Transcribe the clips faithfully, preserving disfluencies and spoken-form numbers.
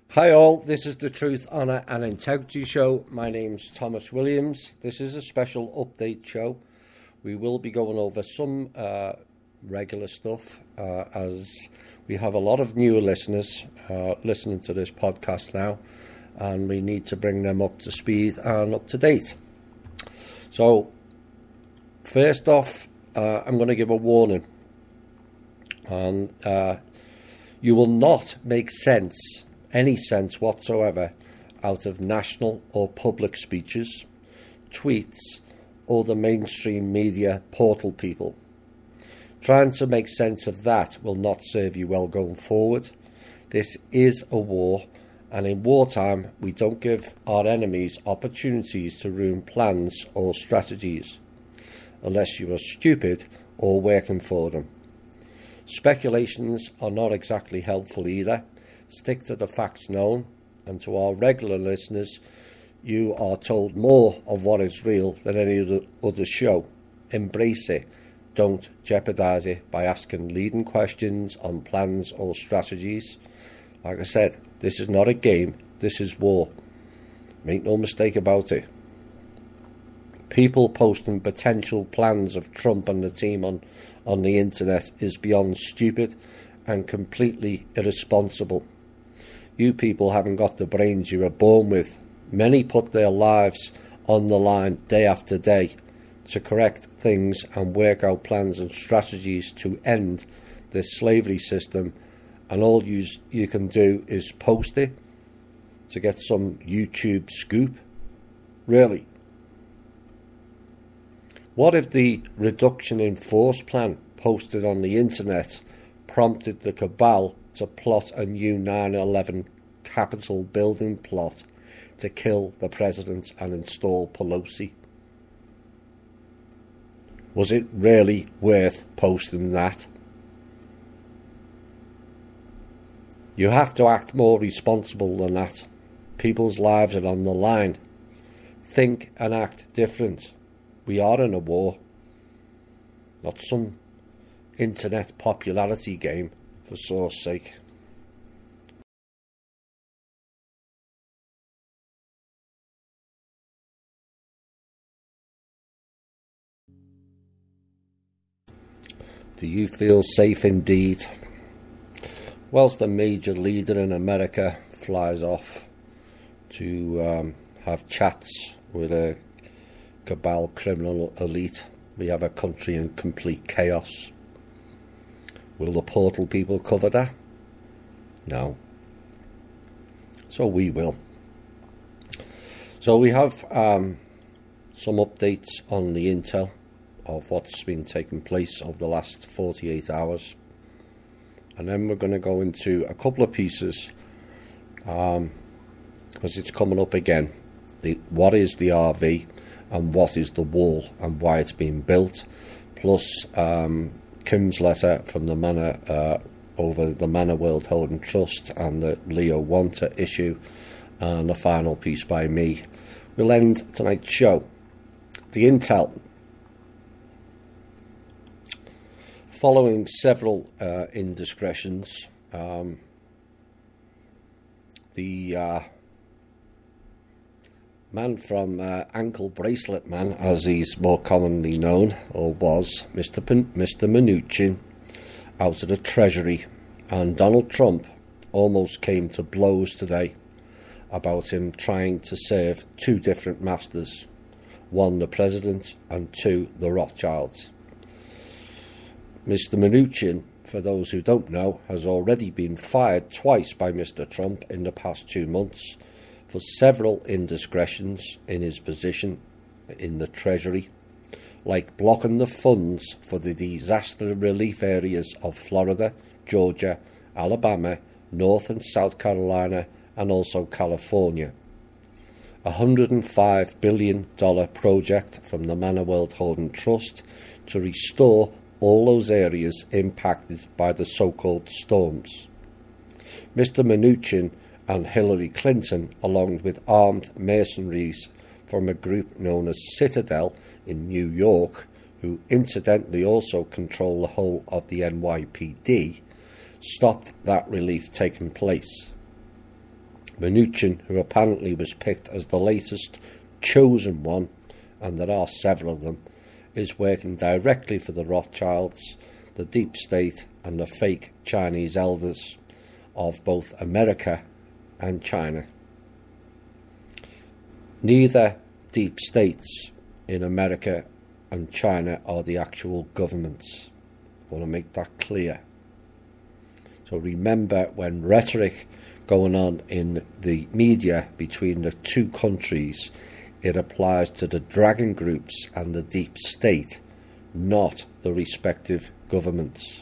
Hi all, this is the Truth, Honour and Integrity Show. My name's Thomas Williams. This is a special update show. We will be going over some uh, regular stuff uh, as we have a lot of newer listeners uh, listening to this podcast now, and we need to bring them up to speed and up to date. So first off, uh, I'm going to give a warning, and uh, you will not make sense any sense whatsoever out of national or public speeches, tweets, or the mainstream media portal people. Trying to make sense of that will not serve you well going forward. This is a war, and in wartime we don't give our enemies opportunities to ruin plans or strategies, unless you are stupid or working for them. Speculations are not exactly helpful either. Stick to the facts known, and to our regular listeners, you are told more of what is real than any other, other show. Embrace it. Don't jeopardise it by asking leading questions on plans or strategies. Like I said, this is not a game, this is war. Make no mistake about it. People posting potential plans of Trump and the team on, on the internet is beyond stupid and completely irresponsible. You people haven't got the brains you were born with. Many put their lives on the line day after day to correct things and work out plans and strategies to end this slavery system, and all you, you can do is post it to get some YouTube scoop. Really? What if the reduction in force plan posted on the internet prompted the cabal to plot a new nine eleven Capitol building plot to kill the president and install Pelosi? Was it really worth posting that? You have to act more responsible than that. People's lives are on the line. Think and act different. We are in a war, not some internet popularity game, for source sake. Do you feel safe indeed? Whilst a major leader in America flies off to um, have chats with a cabal criminal elite, we have a country in complete chaos. Will the portal people cover that? No. So we will. So we have um, some updates on the intel of what's been taking place over the last forty-eight hours. And then we're going to go into a couple of pieces, um, because it's coming up again. The, what is the R V and what is the wall and why it's been built, plus um, Kim's letter from the Manor uh, over the Manor World Holding Trust and the Leo Wanta issue, and a final piece by me. We'll end tonight's show. The intel. Following several uh, indiscretions, um, the uh, man from uh, Ankle Bracelet Man, as he's more commonly known, or was, Mister P- Mister Mnuchin, out of the Treasury, and Donald Trump almost came to blows today about him trying to serve two different masters, one the president and two the Rothschilds. Mister Mnuchin, for those who don't know, has already been fired twice by Mister Trump in the past two months for several indiscretions in his position in the Treasury, like blocking the funds for the disaster relief areas of Florida, Georgia, Alabama, North and South Carolina, and also California. A one hundred five billion dollars project from the Manor World Holding Trust to restore all those areas impacted by the so-called storms. Mister Mnuchin and Hillary Clinton, along with armed mercenaries from a group known as Citadel in New York, who incidentally also control the whole of the N Y P D, stopped that relief taking place. Mnuchin, who apparently was picked as the latest chosen one, and there are several of them, is working directly for the Rothschilds, the deep state and the fake Chinese elders of both America and China. Neither deep states in America and China are the actual governments. I want to make that clear. So remember, when rhetoric going on in the media between the two countries, it applies to the dragon groups and the deep state, not the respective governments.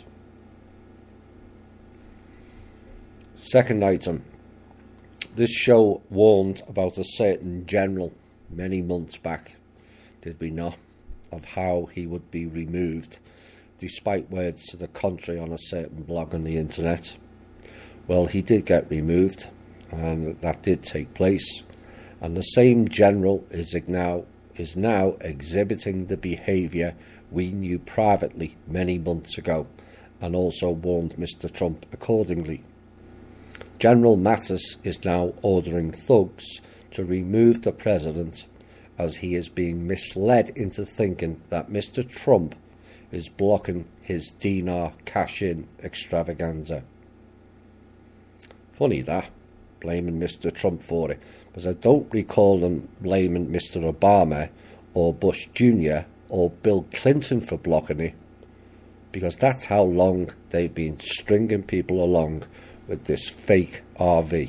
Second item. This show warned about a certain general many months back, did we not, of how he would be removed, despite words to the contrary on a certain blog on the internet. Well, he did get removed, and that did take place. And the same general is now, is now exhibiting the behaviour we knew privately many months ago, and also warned Mister Trump accordingly. General Mattis is now ordering thugs to remove the president, as he is being misled into thinking that Mister Trump is blocking his dinar cash-in extravaganza. Funny that, blaming Mister Trump for it, because I don't recall them blaming Mister Obama or Bush Junior or Bill Clinton for blocking it, because that's how long they've been stringing people along with this fake R V.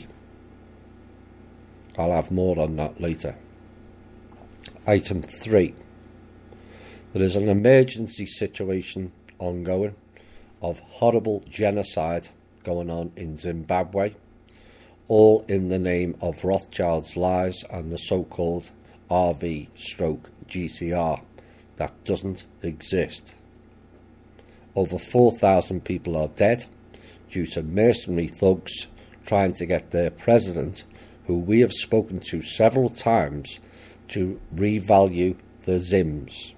I'll have more on that later. Item three. There is an emergency situation ongoing of horrible genocide going on in Zimbabwe, all in the name of Rothschild's lies and the so-called R V stroke G C R that doesn't exist. Over four thousand people are dead due to mercenary thugs trying to get their president, who we have spoken to several times, to revalue the Zims.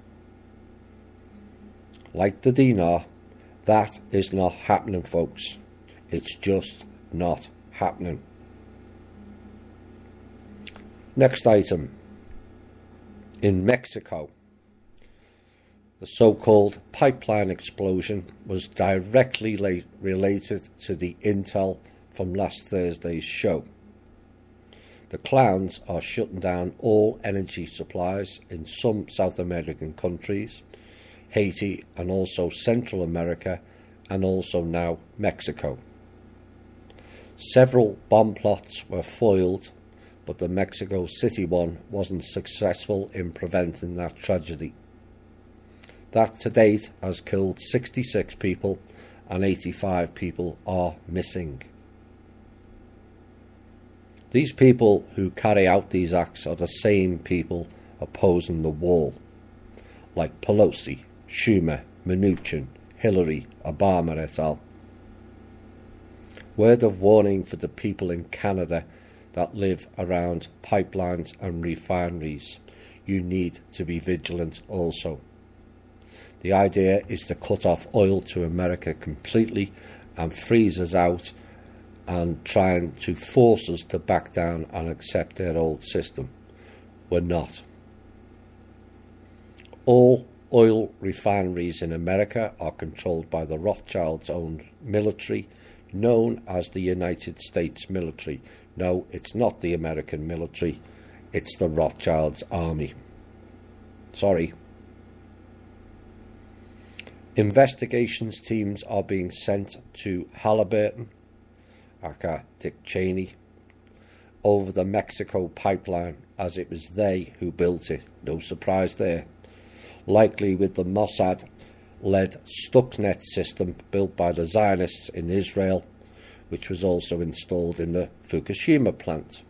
Like the dinar, that is not happening, folks. It's just not happening. Next item. In Mexico, the so-called pipeline explosion was directly la- related to the intel from last Thursday's show. The clowns are shutting down all energy supplies in some South American countries, Haiti and also Central America, and also now Mexico. Several bomb plots were foiled, but the Mexico City one wasn't successful in preventing that tragedy. That to date has killed sixty-six people and eighty-five people are missing. These people who carry out these acts are the same people opposing the wall, like Pelosi, Schumer, Mnuchin, Hillary, Obama et al. Word of warning for the people in Canada that live around pipelines and refineries. You need to be vigilant also. The idea is to cut off oil to America completely and freeze us out and trying to force us to back down and accept their old system. We're not. All oil refineries in America are controlled by the Rothschilds-owned military, known as the United States military. No, it's not the American military, it's the Rothschilds army. Sorry. Investigations teams are being sent to Halliburton, aka Dick Cheney, over the Mexico pipeline, as it was they who built it. No surprise there. Likely with the Mossad-led Stuxnet system built by the Zionists in Israel, which was also installed in the Fukushima plant.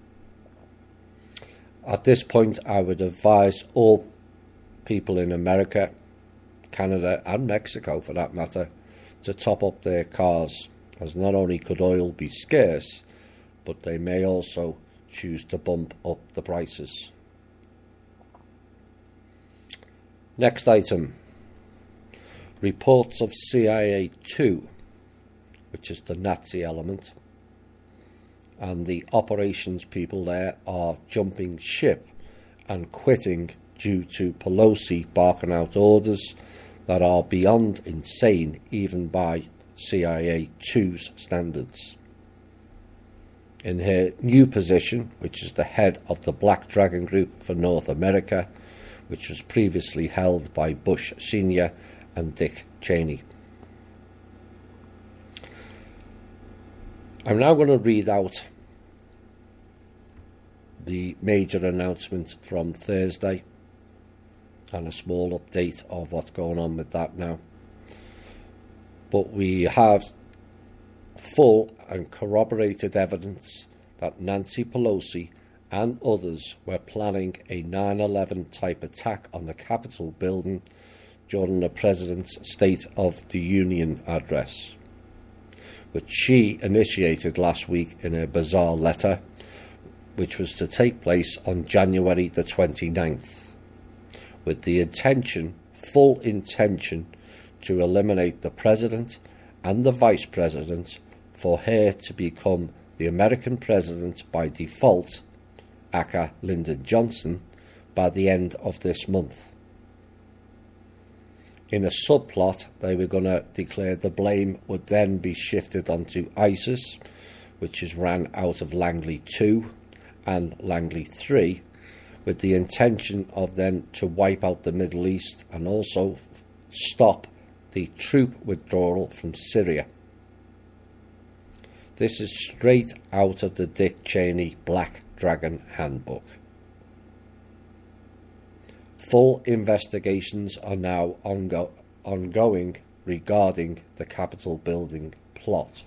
At this point, I would advise all people in America, Canada and Mexico for that matter, to top up their cars, as not only could oil be scarce, but they may also choose to bump up the prices. Next item. Reports of C I A two, which is the Nazi element, and the operations people there are jumping ship and quitting due to Pelosi barking out orders that are beyond insane even by C I A two's standards. In her new position, which is the head of the Black Dragon Group for North America, which was previously held by Bush Senior and Dick Cheney. I'm now going to read out the major announcement from Thursday and a small update of what's going on with that now. But we have full and corroborated evidence that Nancy Pelosi and others were planning a nine eleven type attack on the Capitol building during the President's State of the Union address, which she initiated last week in a bizarre letter, which was to take place on January the twenty-ninth, with the intention, full intention, to eliminate the President and the Vice President for her to become the American President by default, aka Lyndon Johnson, by the end of this month. In a subplot, they were going to declare the blame would then be shifted onto ISIS, which is ran out of Langley two and Langley three, with the intention of then to wipe out the Middle East and also stop the troop withdrawal from Syria. This is straight out of the Dick Cheney Black Dragon Handbook. Full investigations are now ongo- ongoing regarding the Capitol building plot.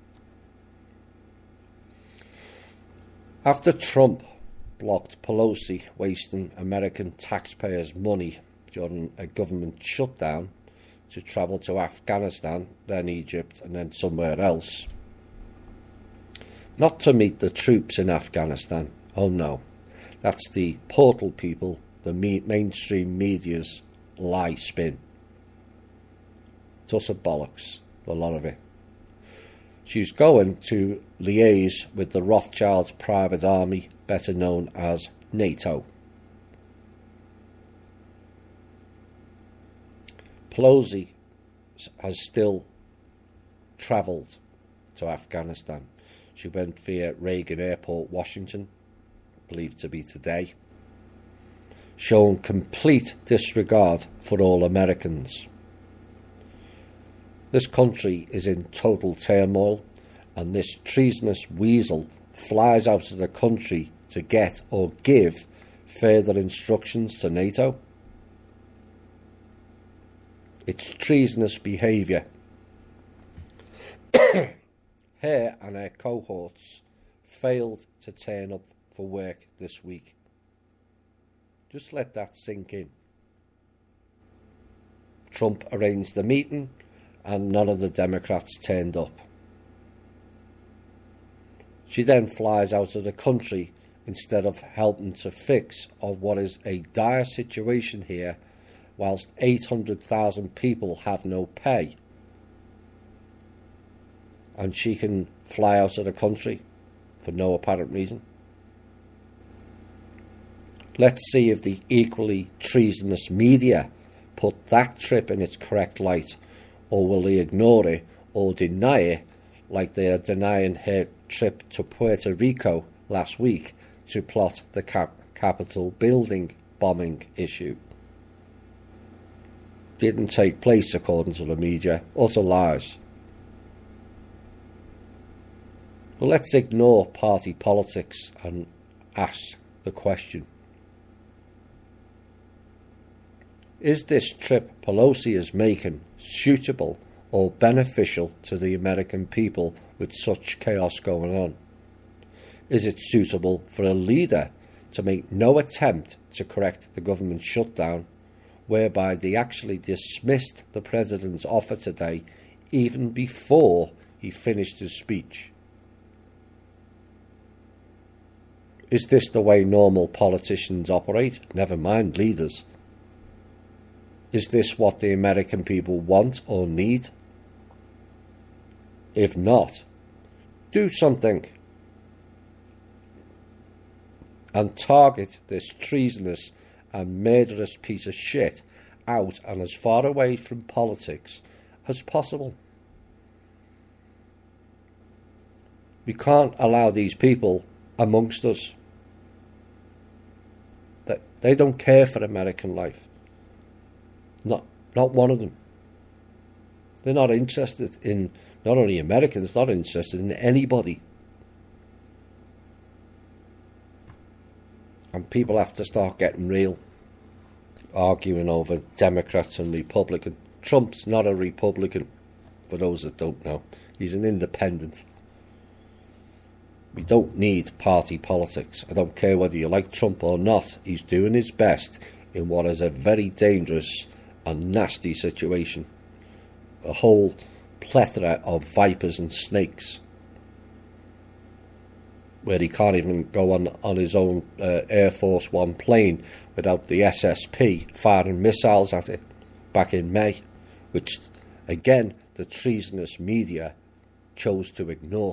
After Trump blocked Pelosi wasting American taxpayers' money during a government shutdown to travel to Afghanistan, then Egypt, and then somewhere else, not to meet the troops in Afghanistan, oh no, that's the portal people, the me- mainstream media's lie spin. It's utter bollocks, a lot of it. She's going to liaise with the Rothschild's private army, better known as NATO. Pelosi has still travelled to Afghanistan. She went via Reagan Airport, Washington, believed to be today, showing complete disregard for all Americans. This country is in total turmoil, and this treasonous weasel flies out of the country to get or give further instructions to NATO. It's treasonous behaviour. Her and her cohorts failed to turn up for work this week. Just let that sink in. Trump arranged the meeting and none of the Democrats turned up. She then flies out of the country instead of helping to fix of what is a dire situation here, whilst eight hundred thousand people have no pay. And she can fly out of the country for no apparent reason. Let's see if the equally treasonous media put that trip in its correct light, or will they ignore it or deny it like they are denying her trip to Puerto Rico last week to plot the cap- Capitol building bombing issue. Didn't take place according to the media. Utter lies. Well, let's ignore party politics and ask the question. Is this trip Pelosi is making suitable or beneficial to the American people with such chaos going on? Is it suitable for a leader to make no attempt to correct the government shutdown, whereby they actually dismissed the president's offer today even before he finished his speech? Is this the way normal politicians operate? Never mind leaders. Is this what the American people want or need? If not, do something. and target this treasonous and murderous piece of shit out and as far away from politics as possible. We can't allow these people amongst us. That they don't care for American life. Not not one of them. They're not interested in, not only Americans, not interested in anybody. And people have to start getting real, arguing over Democrats and Republicans. Trump's not a Republican, for those that don't know. He's an independent. We don't need party politics. I don't care whether you like Trump or not. He's doing his best in what is a very dangerous and nasty situation. A whole plethora of vipers and snakes, where he can't even go on, on his own uh, Air Force One plane without the S S P firing missiles at it back in May, which, again, the treasonous media chose to ignore.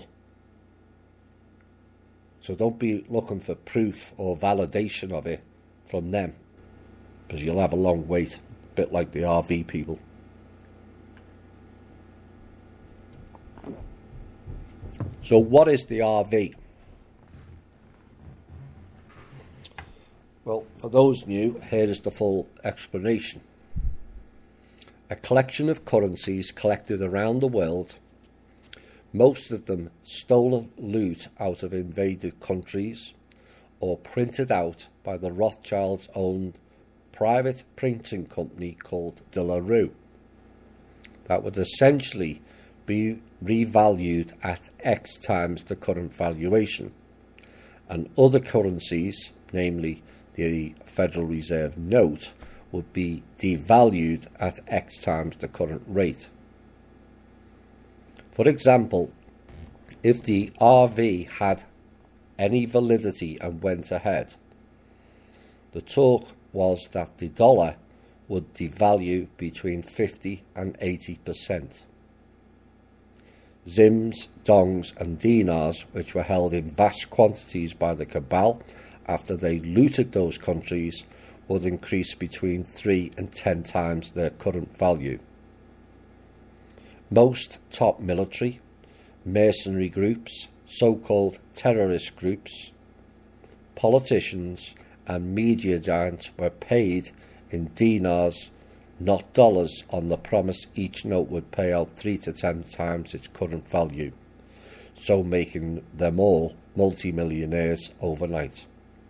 So don't be looking for proof or validation of it from them, because you'll have a long wait, a bit like the R V people. So what is the R V? Well, for those new, here is the full explanation. A collection of currencies collected around the world, most of them stolen loot out of invaded countries, or printed out by the Rothschilds' own private printing company called De La Rue, that would essentially be revalued at X times the current valuation, and other currencies, namely the Federal Reserve note, would be devalued at X times the current rate. For example, if the R V had any validity and went ahead, the talk was that the dollar would devalue between fifty and eighty percent. Zims, dongs and dinars, which were held in vast quantities by the cabal after they looted those countries, would increase between three and ten times their current value. Most top military, mercenary groups, so-called terrorist groups, politicians and media giants were paid in dinars, not dollars, on the promise each note would pay out three to ten times its current value, so making them all multimillionaires overnight.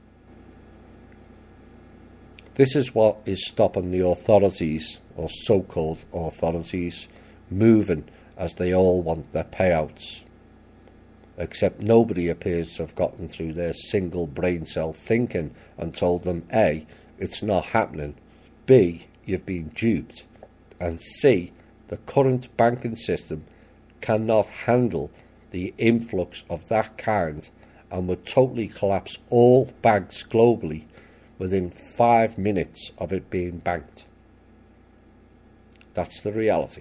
This is what is stopping the authorities, or so-called authorities, moving, as they all want their payouts. Except nobody appears to have gotten through their single brain cell thinking and told them A, it's not happening, B, you've been duped, and C, the current banking system cannot handle the influx of that kind and would totally collapse all banks globally within five minutes of it being banked. That's the reality.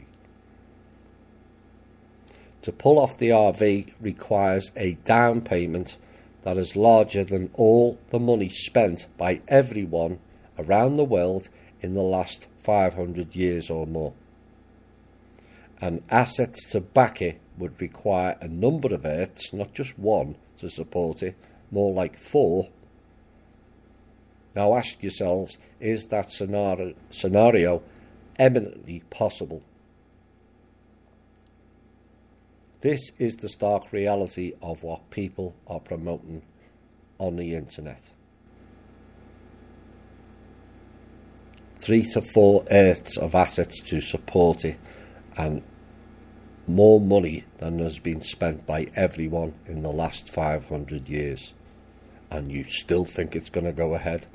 To pull off the R V requires a down payment that is larger than all the money spent by everyone around the world in the last five hundred years or more. And assets to back it would require a number of Earths, not just one, to support it, more like four. Now ask yourselves, is that scenario, scenario eminently possible? This is the stark reality of what people are promoting on the internet. Three to four Earths of assets to support it, and more money than has been spent by everyone in the last five hundred years. And you still think it's going to go ahead?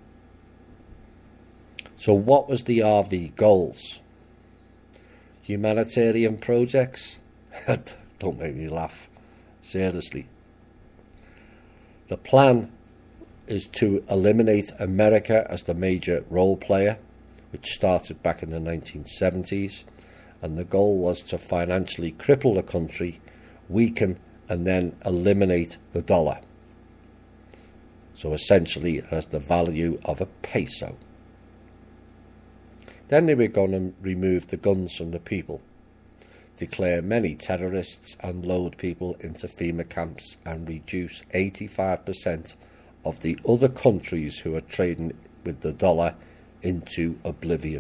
So what was the R V goals? Humanitarian projects? Don't make me laugh. Seriously. The plan is to eliminate America as the major role player, which started back in the nineteen seventies, and the goal was to financially cripple the country, weaken and then eliminate the dollar. So essentially it has the value of a peso. Then they were going to remove the guns from the people, declare many terrorists and load people into FEMA camps and reduce eighty-five percent of the other countries who are trading with the dollar into oblivion.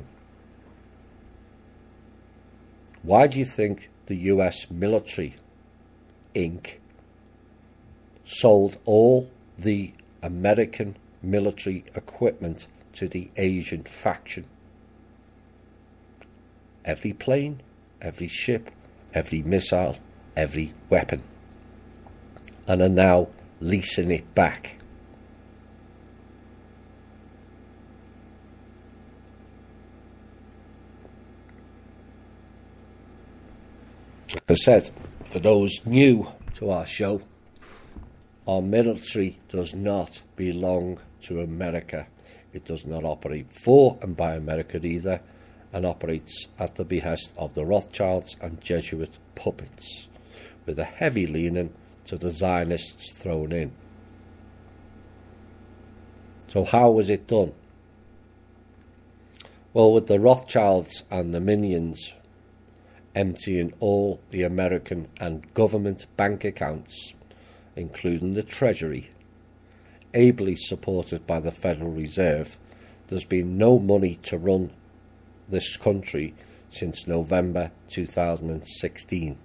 Why do you think the U S military, Incorporated, sold all the American military equipment to the Asian faction? Every plane, every ship, every missile, every weapon, and are now leasing it back. Like I said, for those new to our show, our military does not belong to America. It does not operate for and by America either, and operates at the behest of the Rothschilds and Jesuit puppets, with a heavy leaning to the Zionists thrown in. So how was it done? Well, with the Rothschilds and the minions emptying all the American and government bank accounts, including the Treasury, ably supported by the Federal Reserve, there's been no money to run this country since November two thousand sixteen.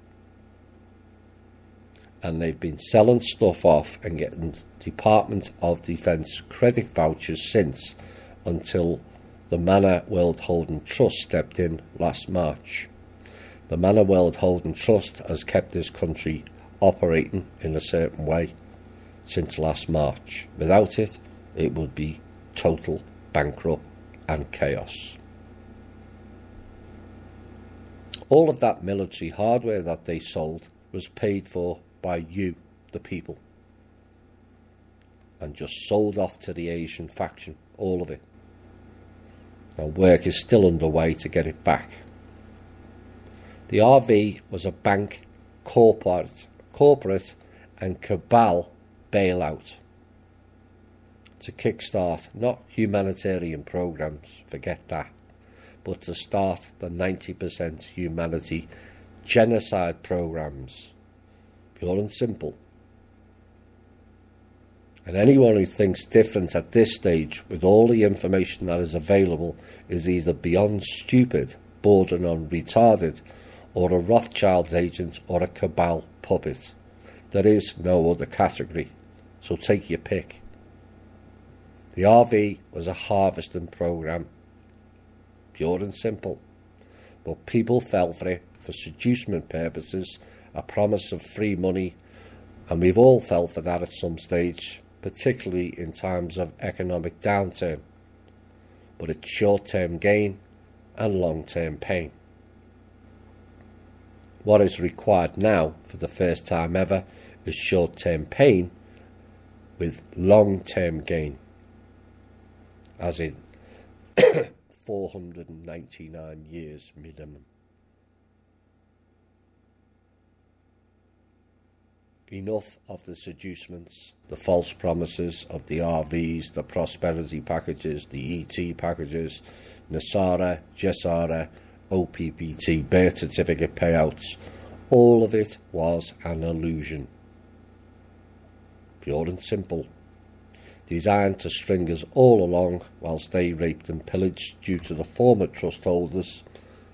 And they've been selling stuff off and getting Department of Defence credit vouchers since, until the Manor World Holding Trust stepped in last March. The Manor World Holding Trust has kept this country operating in a certain way since last March. Without it, it would be total bankrupt and chaos. All of that military hardware that they sold was paid for by you, the people, and just sold off to the Asian faction, all of it. Now work is still underway to get it back. The R V was a bank, corporate, corporate and cabal bailout to kickstart not humanitarian programs, forget that, but to start the ninety percent humanity genocide programs. Pure and simple. And anyone who thinks different at this stage, with all the information that is available, is either beyond stupid, bordering on retarded, or a Rothschild's agent, or a cabal puppet. There is no other category, so take your pick. The R V was a harvesting program, pure and simple, but people fell for it for seducement purposes, a promise of free money, and we've all fell for that at some stage, particularly in times of economic downturn. But it's short-term gain and long-term pain. What is required now, for the first time ever, is short-term pain with long-term gain, as in four hundred ninety-nine years minimum. Enough of the seducements, the false promises of the R Vs, the prosperity packages, the E T packages, NESARA, GESARA, O P P T, birth certificate payouts. All of it was an illusion. Pure and simple. Designed to string us all along whilst they raped and pillaged due to the former trust holders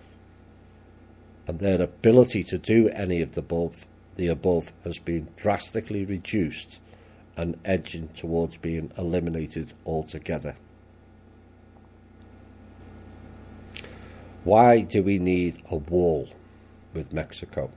and their ability to do any of the above, the above has been drastically reduced and edging towards being eliminated altogether. Why do we need a wall with Mexico?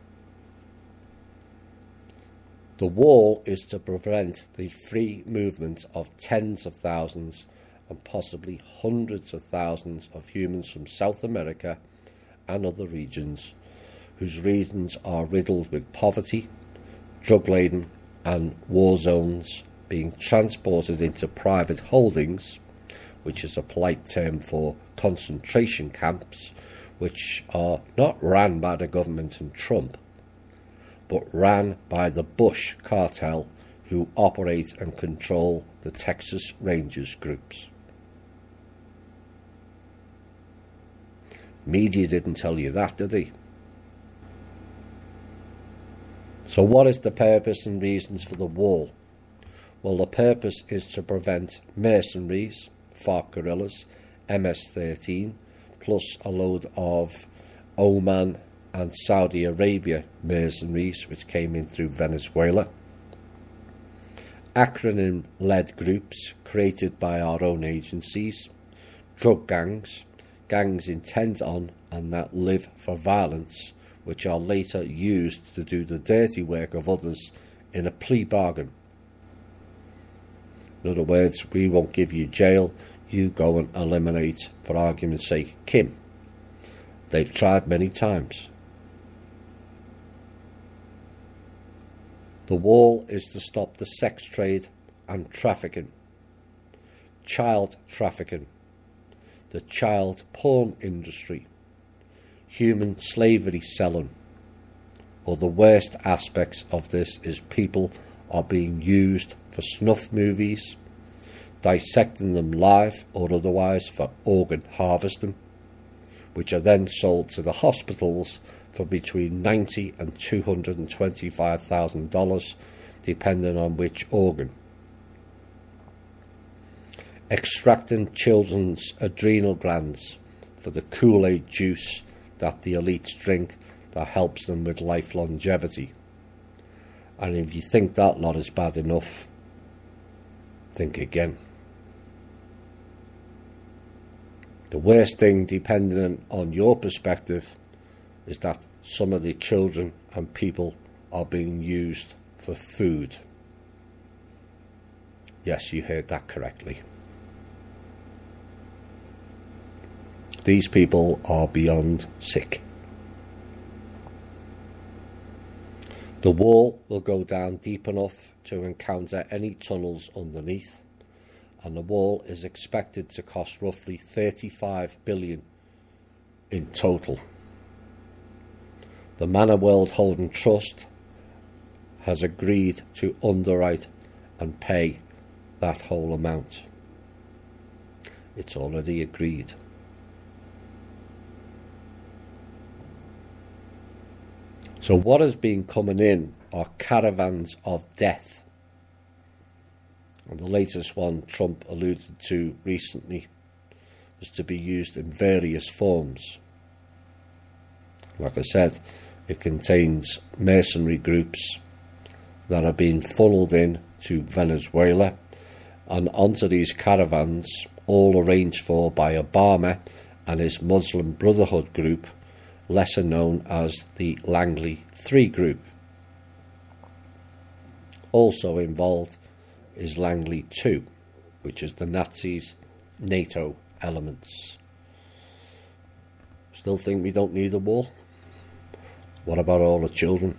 The wall is to prevent the free movement of tens of thousands and possibly hundreds of thousands of humans from South America and other regions whose regions are riddled with poverty, drug-laden and war zones, being transported into private holdings, which is a polite term for concentration camps, which are not ran by the government and Trump, but ran by the Bush cartel, who operate and control the Texas Rangers groups. Media didn't tell you that, did they? So what is the purpose and reasons for the wall? Well, the purpose is to prevent mercenaries, FARC guerrillas, M S thirteen, plus a load of Oman and Saudi Arabia mercenaries which came in through Venezuela. Acronym-led groups created by our own agencies, drug gangs, gangs intent on and that live for violence, which are later used to do the dirty work of others in a plea bargain. In other words, we won't give you jail, you go and eliminate, for argument's sake, Kim. They've tried many times. The wall is to stop the sex trade and trafficking, child trafficking, the child porn industry, human slavery selling, or the worst aspects of this is people are being used for snuff movies, dissecting them live or otherwise for organ harvesting, which are then sold to the hospitals for between ninety thousand dollars and two hundred twenty-five thousand dollars, depending on which organ. Extracting children's adrenal glands for the Kool-Aid juice that the elites drink that helps them with life longevity. And if you think that lot is bad enough, think again. The worst thing, depending on your perspective, is that some of the children and people are being used for food. Yes, you heard that correctly. These people are beyond sick. The wall will go down deep enough to encounter any tunnels underneath, and the wall is expected to cost roughly thirty-five billion dollars in total. The Manor World Holding Trust has agreed to underwrite and pay that whole amount. It's already agreed. So what has been coming in are caravans of death. And the latest one Trump alluded to recently was to be used in various forms. Like I said, it contains mercenary groups that are being funneled in to Venezuela and onto these caravans, all arranged for by Obama and his Muslim Brotherhood group, lesser known as the Langley three group. Also involved is Langley two, which is the Nazis' NATO elements. Still think we don't need a wall? What about all the children?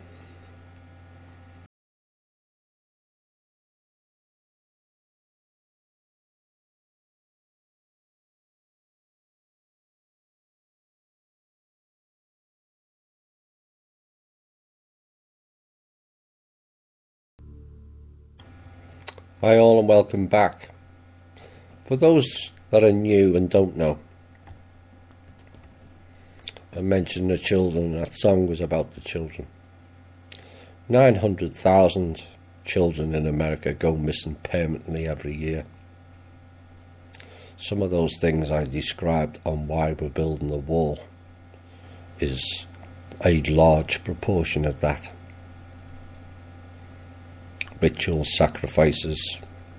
Hi all and welcome back. For those that are new and don't know, I mentioned the children, that song was about the children. nine hundred thousand children in America go missing permanently every year. Some of those things I described on why we're building the wall is a large proportion of that. Ritual sacrifices.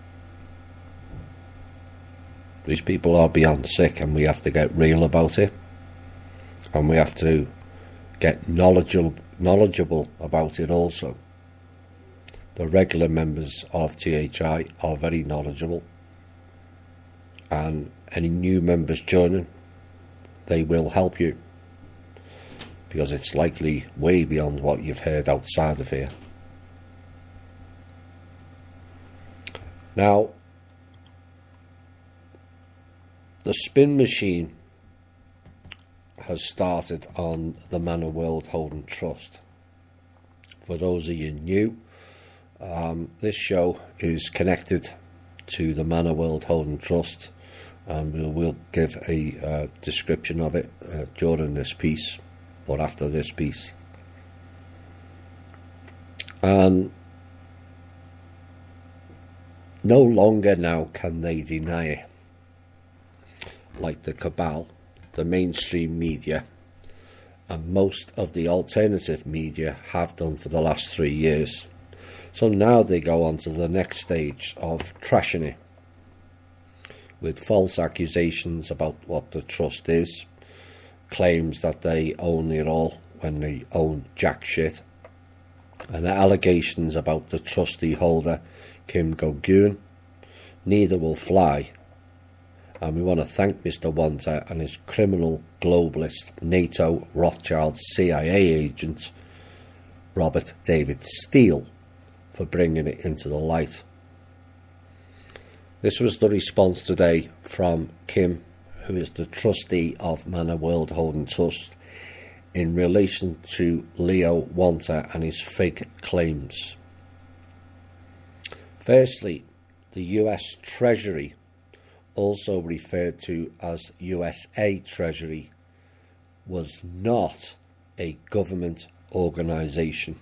These people are beyond sick, and we have to get real about it, and we have to get knowledgeable knowledgeable about it also. The regular members of T H I are very knowledgeable, and any new members joining, they will help you, because it's likely way beyond what you've heard outside of here. Now, the spin machine has started on the Manor World Holding Trust. For those of you new, um, this show is connected to the Manor World Holding Trust, and we'll, we'll give a uh, description of it uh, during this piece, or after this piece. And no longer now can they deny it, like the cabal, the mainstream media, and most of the alternative media have done for the last three years. So now they go on to the next stage of trashing it, with false accusations about what the trust is, claims that they own it all when they own jack shit, and allegations about the trustee holder, Kim Go-Eun. Neither will fly, and we want to thank Mister Wanta and his criminal globalist NATO Rothschild C I A agent Robert David Steele for bringing it into the light. This was the response today from Kim, who is the trustee of Manor World Holding Trust, in relation to Leo Wanta and his fake claims. Firstly, the U S Treasury, also referred to as U S A Treasury, was not a government organisation.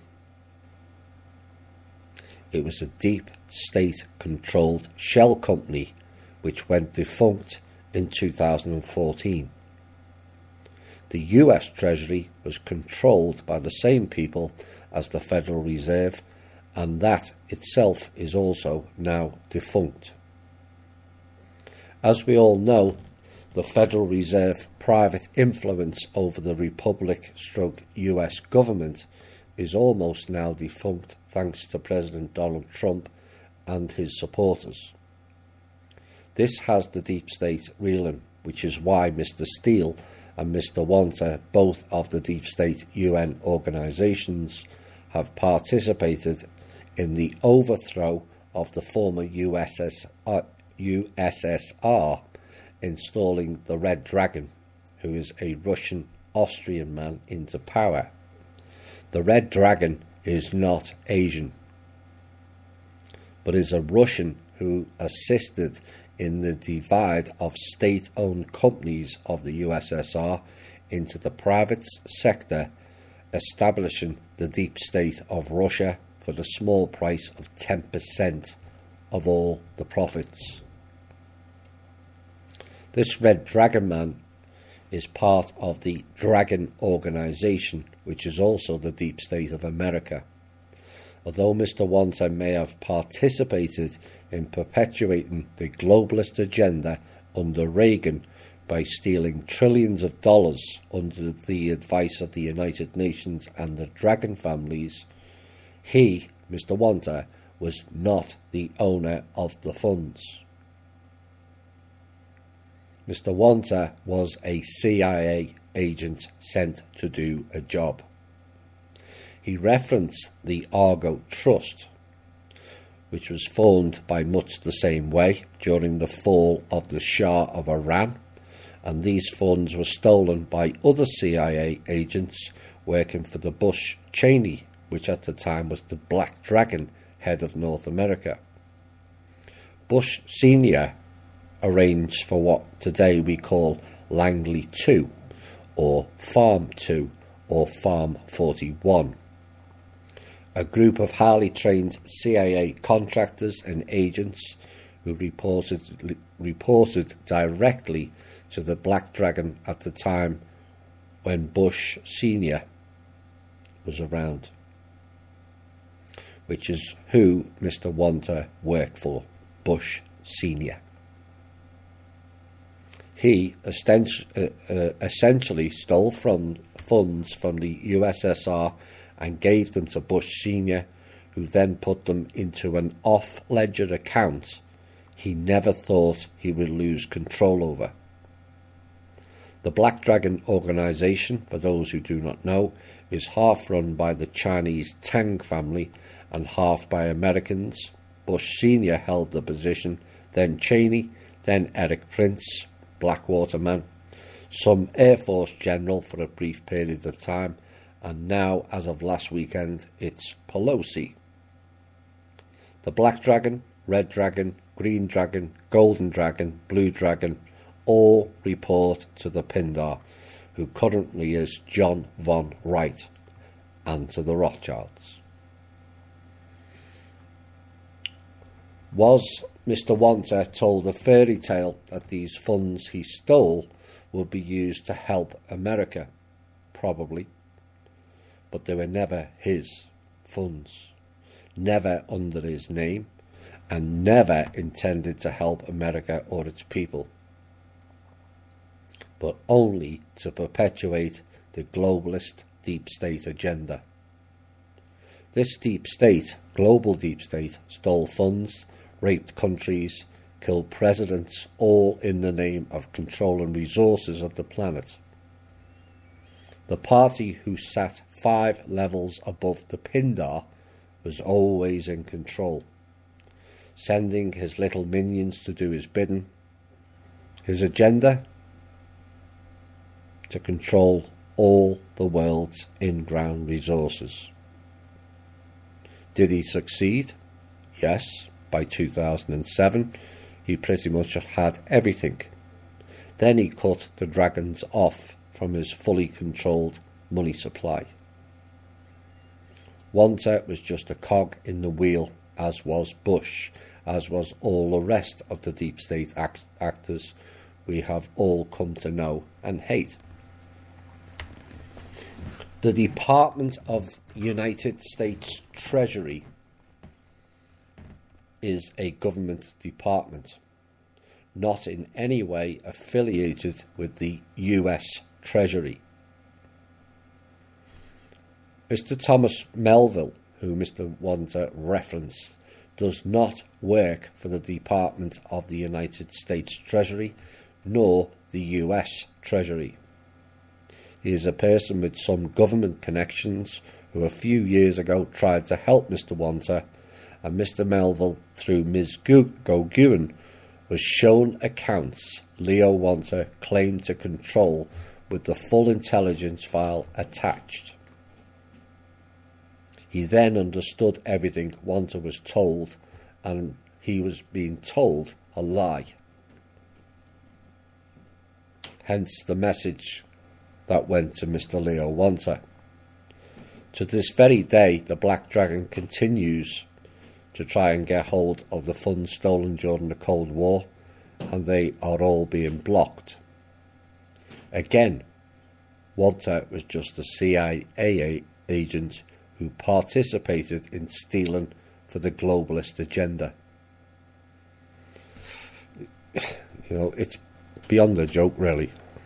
It was a deep state-controlled shell company which went defunct in two thousand fourteen. The U S Treasury was controlled by the same people as the Federal Reserve, and that itself is also now defunct. As we all know, the Federal Reserve private influence over the Republic-stroke-U S government is almost now defunct thanks to President Donald Trump and his supporters. This has the deep state reeling, which is why Mister Steele and Mister Wanta, both of the deep state U N organisations, have participated in the overthrow of the former U S S R, U S S R, installing the Red Dragon, who is a Russian-Austrian man, into power. The Red Dragon is not Asian, but is a Russian who assisted in the divide of state-owned companies of the U S S R into the private sector, establishing the deep state of Russia for the small price of ten percent of all the profits. This Red Dragon man is part of the Dragon Organization, which is also the deep state of America. Although Mister Wanta may have participated in perpetuating the globalist agenda under Reagan by stealing trillions of dollars under the advice of the United Nations and the Dragon families, he, Mister Wanta, was not the owner of the funds. Mister Wanta was a C I A agent sent to do a job. He referenced the Argo Trust, which was formed by much the same way during the fall of the Shah of Iran, and these funds were stolen by other C I A agents working for the Bush Cheney, which at the time was the Black Dragon head of North America. Bush Senior arranged for what today we call Langley two, or Farm two, or Farm forty-one. A group of highly trained C I A contractors and agents who reported, reported directly to the Black Dragon at the time when Bush Senior was around, which is who Mister Wanta worked for, Bush Senior. He essentially stole from funds from the U S S R and gave them to Bush Senior, who then put them into an off-ledger account he never thought he would lose control over. The Black Dragon Organization, for those who do not know, is half run by the Chinese Tang family and half by Americans. Bush Senior held the position, then Cheney, then Eric Prince, Blackwater man, some Air Force general for a brief period of time, and now, as of last weekend, it's Pelosi. The Black Dragon, Red Dragon, Green Dragon, Golden Dragon, Blue Dragon, all report to the Pindar, who currently is John von Wright, and to the Rothschilds. Was Mister Wanta told a fairy tale that these funds he stole would be used to help America? Probably. But they were never his funds, never under his name, and never intended to help America or its people, but only to perpetuate the globalist deep state agenda. This deep state, global deep state, stole funds, raped countries, killed presidents, all in the name of controlling resources of the planet. The party who sat five levels above the Pindar was always in control, sending his little minions to do his bidding. His agenda? To control all the world's in-ground resources. Did he succeed? Yes, by two thousand seven he pretty much had everything. Then he cut the dragons off from his fully controlled money supply. Wanta was just a cog in the wheel, as was Bush, as was all the rest of the deep state act- actors we have all come to know and hate. The Department of United States Treasury is a government department, not in any way affiliated with the U S Treasury. Mister Thomas Melville, who Mister Wanta referenced, does not work for the Department of the United States Treasury, nor the U S Treasury. He is a person with some government connections who a few years ago tried to help Mister Wanta, and Mister Melville, through Miz Goguin, was shown accounts Leo Wanta claimed to control with the full intelligence file attached. He then understood everything Wanta was told, and he was being told a lie. Hence the message that went to Mister Leo Wanta. To this very day, the Black Dragon continues to try and get hold of the funds stolen during the Cold War, and they are all being blocked. Again, Wanta was just a C I A agent who participated in stealing for the globalist agenda. You know, it's beyond a joke, really.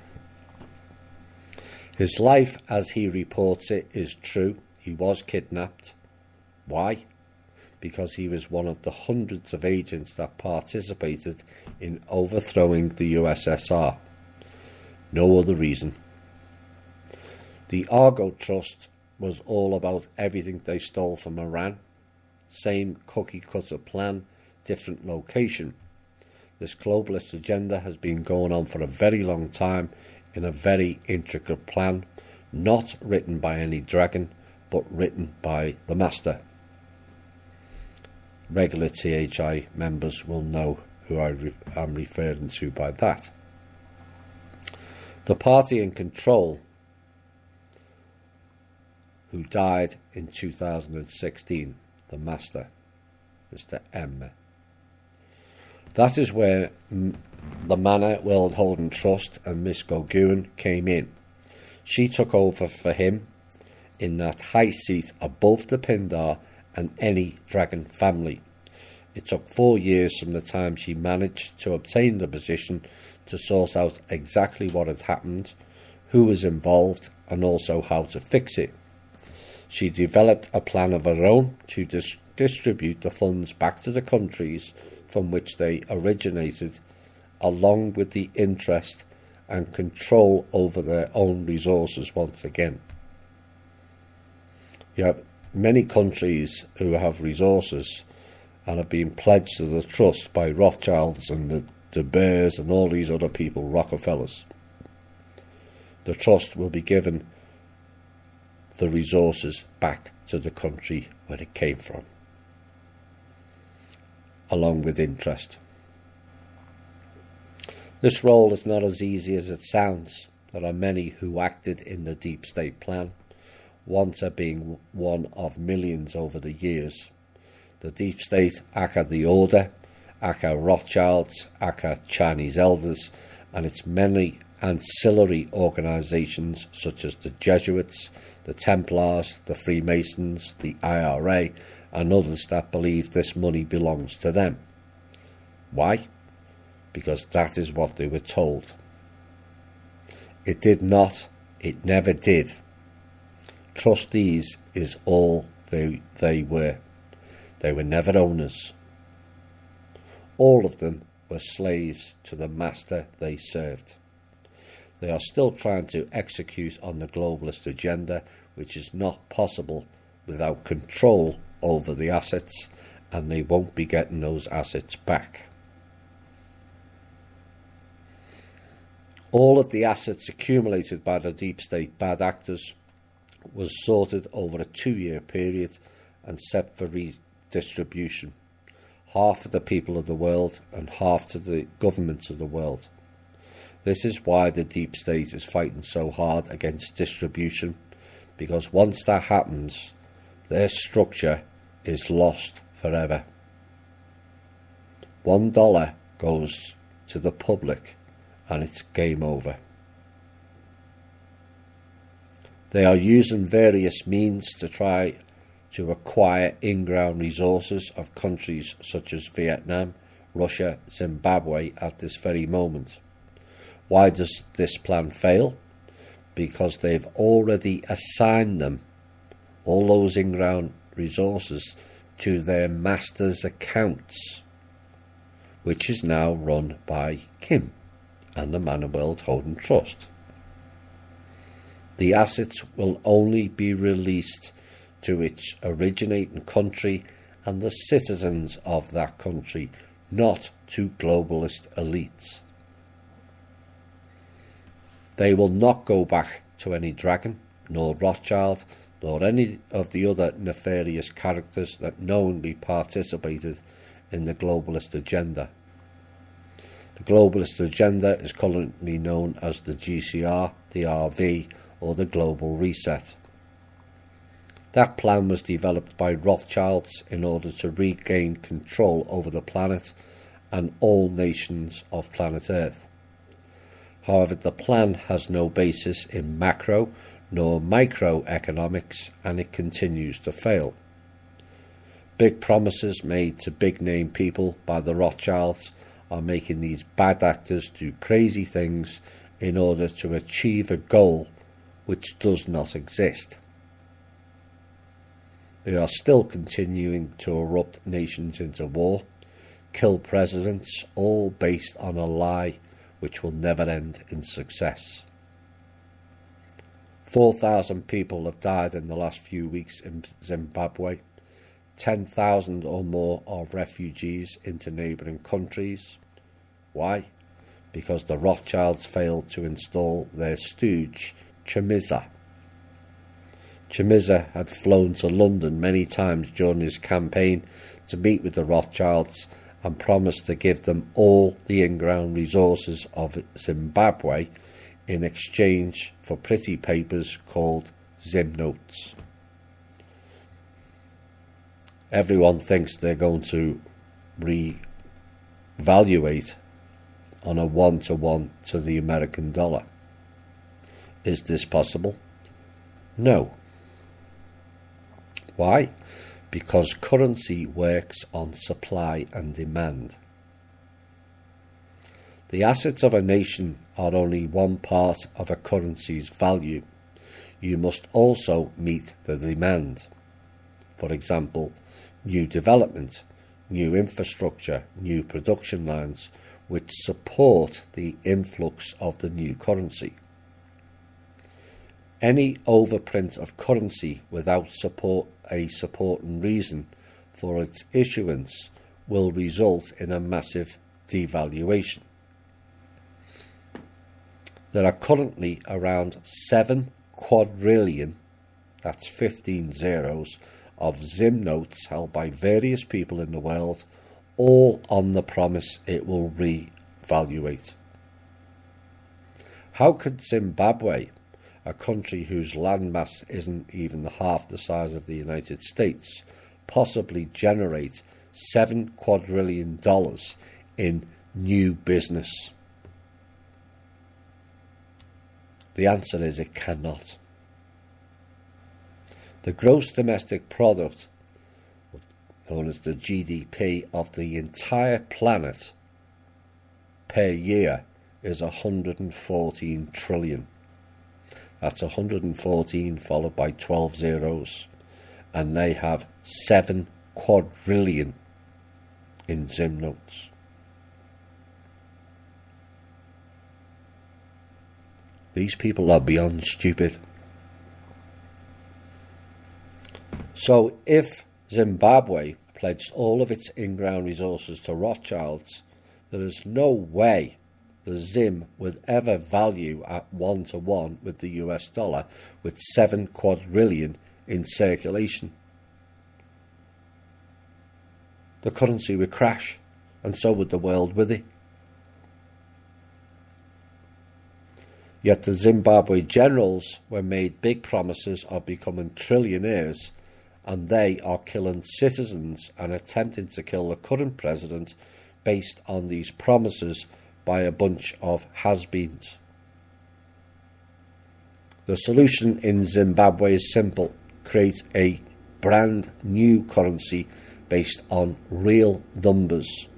His life, as he reports it, is true. He was kidnapped. Why? Because he was one of the hundreds of agents that participated in overthrowing the U S S R. No other reason. The Argo Trust was all about everything they stole from Iran. Same cookie-cutter plan, different location. This globalist agenda has been going on for a very long time in a very intricate plan, not written by any dragon, but written by the master. Regular T H I members will know who I re- am referring to by that. The party in control, who died in two thousand sixteen, the master, Mister M. That is where M- the Manor World Holding Trust and Miss Goguin came in. She took over for him in that high seat above the Pindar and any dragon family. It took four years from the time she managed to obtain the position to sort out exactly what had happened, who was involved, and also how to fix it. She developed a plan of her own to dis- distribute the funds back to the countries from which they originated, along with the interest and control over their own resources once again. You have many countries who have resources and have been pledged to the trust by Rothschilds and the De Beers and all these other people, Rockefellers. The trust will be given the resources back to the country where it came from. along with interest. This role is not as easy as it sounds. There are many who acted in the deep state plan, Wanta being one of millions over the years. The deep state, aka the Order, aka Rothschilds, aka Chinese Elders, and its many ancillary organisations such as the Jesuits, the Templars, the Freemasons, the I R A, and others that believe this money belongs to them. Why? Because that is what they were told. It did not, it never did. Trustees is all they, they were. They were never owners. All of them were slaves to the master they served. They are still trying to execute on the globalist agenda, which is not possible without control over the assets, and they won't be getting those assets back. All of the assets accumulated by the deep state bad actors was sorted over a two-year period and set for redistribution. Half to the people of the world and half to the governments of the world. This is why the deep state is fighting so hard against distribution, because once that happens, their structure is lost forever. One dollar goes to the public and it's game over. They are using various means to try to acquire in-ground resources of countries such as Vietnam, Russia, Zimbabwe at this very moment. Why does this plan fail? Because they've already assigned them, all those in-ground resources, to their master's accounts, which is now run by Kim and the Manor World Holding Trust. The assets will only be released to its originating country and the citizens of that country, not to globalist elites. They will not go back to any dragon, nor Rothschild, nor any of the other nefarious characters that knowingly participated in the globalist agenda. The globalist agenda is currently known as the G C R, the R V, or the Global Reset. That plan was developed by Rothschilds in order to regain control over the planet and all nations of planet Earth. However, the plan has no basis in macro nor microeconomics, and it continues to fail. Big promises made to big-name people by the Rothschilds are making these bad actors do crazy things in order to achieve a goal which does not exist. They are still continuing to erupt nations into war, kill presidents, all based on a lie which will never end in success. four thousand people have died in the last few weeks in Zimbabwe. ten thousand or more are refugees into neighbouring countries. Why? Because the Rothschilds failed to install their stooge, Chamiza. Chamiza had flown to London many times during his campaign to meet with the Rothschilds and promised to give them all the in-ground resources of Zimbabwe in exchange for pretty papers called Zim notes. Everyone thinks they're going to re-evaluate on a one-to-one to the American dollar. Is this possible? No. Why? Because currency works on supply and demand. The assets of a nation are only one part of a currency's value. You must also meet the demand. For example, new development, new infrastructure, new production lines, which support the influx of the new currency. Any overprint of currency without support a supporting reason for its issuance will result in a massive devaluation. There are currently around seven quadrillion, that's fifteen zeros, of Zim notes held by various people in the world, all on the promise it will revaluate. How could Zimbabwe, a country whose landmass isn't even half the size of the United States, possibly generate seven quadrillion dollars in new business? The answer is it cannot. The gross domestic product, known as the G D P of the entire planet per year, is one hundred fourteen trillion. That's one hundred fourteen followed by twelve zeros, and they have seven quadrillion in Zim notes. These people are beyond stupid. So if Zimbabwe pledged all of its in-ground resources to Rothschilds, there is no way the Zim would ever value at one-to-one with the U S dollar with seven quadrillion in circulation. The currency would crash, and so would the world with it. Yet the Zimbabwe generals were made big promises of becoming trillionaires, and they are killing citizens and attempting to kill the current president based on these promises by a bunch of has-beens. The solution in Zimbabwe is simple: create a brand new currency based on real numbers,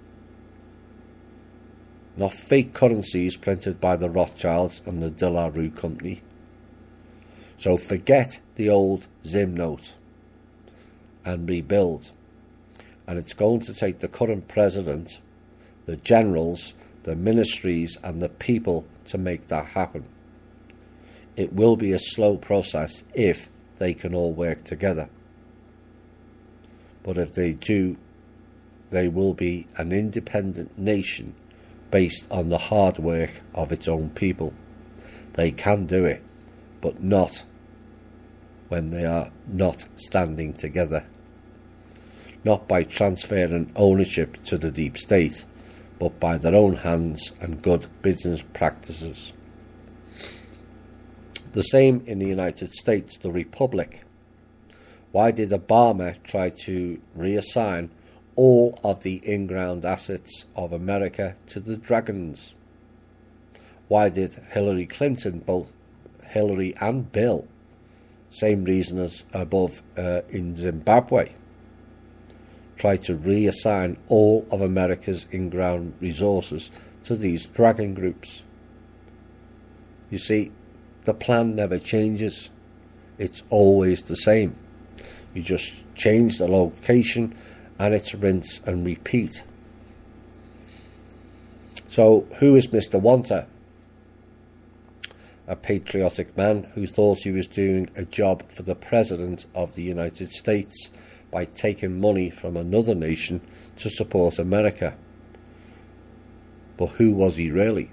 not fake currencies printed by the Rothschilds and the De La Rue Company. So forget the old Zim note and rebuild. And it's going to take the current president, the generals, the ministries and the people to make that happen. It will be a slow process if they can all work together. But if they do, they will be an independent nation based on the hard work of its own people. They can do it, but not when they are not standing together. Not by transferring ownership to the deep state, but by their own hands and good business practices. The same in the United States, the Republic. Why did Obama try to reassign all of the in-ground assets of America to the Dragons? Why did Hillary Clinton, both Hillary and Bill, same reason as above uh, in Zimbabwe, try to reassign all of America's in-ground resources to these dragon groups? You see, the plan never changes. It's always the same. You just change the location and it's rinse and repeat. So who is Mister Wanta? A patriotic man who thought he was doing a job for the President of the United States by taking money from another nation to support America. But who was he really?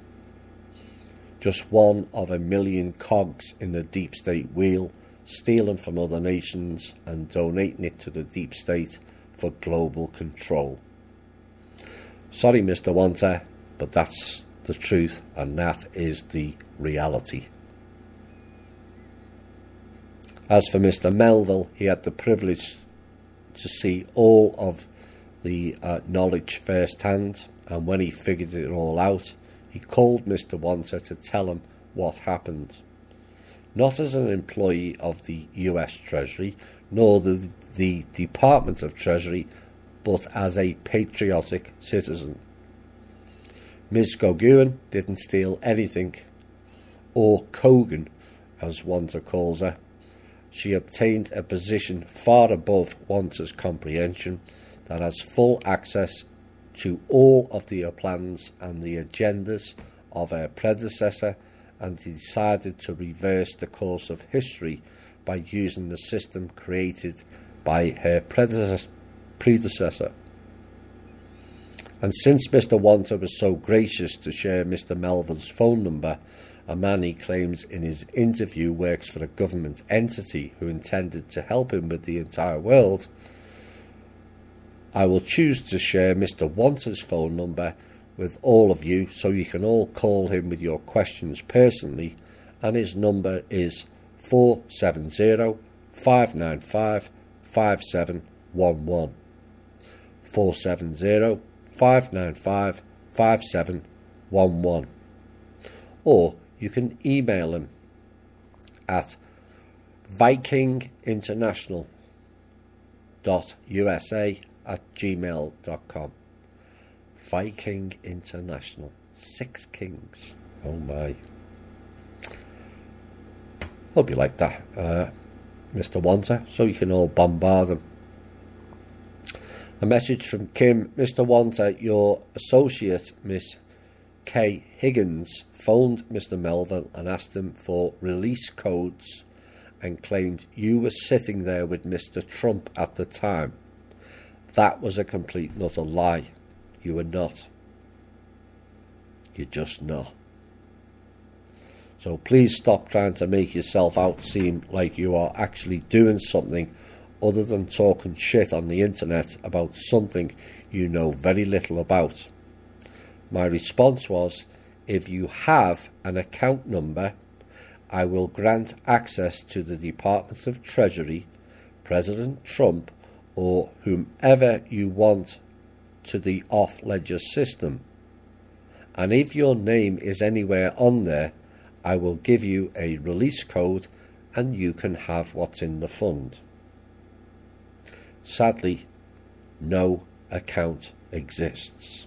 Just one of a million cogs in the deep state wheel, stealing from other nations and donating it to the deep state for global control. Sorry, Mister Wanta, but that's the truth, and that is the reality. As for Mister Melville, he had the privilege to see all of the uh, knowledge firsthand, and when he figured it all out, he called Mister Wanta to tell him what happened. Not as an employee of the U S Treasury, nor the, the Department of Treasury, but as a patriotic citizen. Miz Goguin didn't steal anything, or Kogan, as Wanta calls her. She obtained a position far above Wanta's comprehension that has full access to all of the plans and the agendas of her predecessor, and decided to reverse the course of history by using the system created by her predecessor. And since Mister Wanta was so gracious to share Mister Melville's phone number, a man he claims in his interview works for a government entity who intended to help him with the entire world, I will choose to share Mister Wanter's phone number with all of you so you can all call him with your questions personally, and his number is four seven zero, five nine five, five seven one one. four seven zero, five nine five, five seven one one. Or you can email him at vikinginternational dot u s a at gmail dot com. Viking International. Six kings. Oh my. Hope you like that, uh, Mister Wanter, so you can all bombard him. A message from Kim. Mister Wanter, your associate, Miss Kay Higgins, phoned Mister Melville and asked him for release codes and claimed you were sitting there with Mister Trump at the time. That was a complete and utter lie. You were not. You're just not. So please stop trying to make yourself out seem like you are actually doing something other than talking shit on the internet about something you know very little about. My response was, if you have an account number, I will grant access to the Department of Treasury, President Trump, or whomever you want to the off-ledger system. And if your name is anywhere on there, I will give you a release code and you can have what's in the fund. Sadly, no account exists.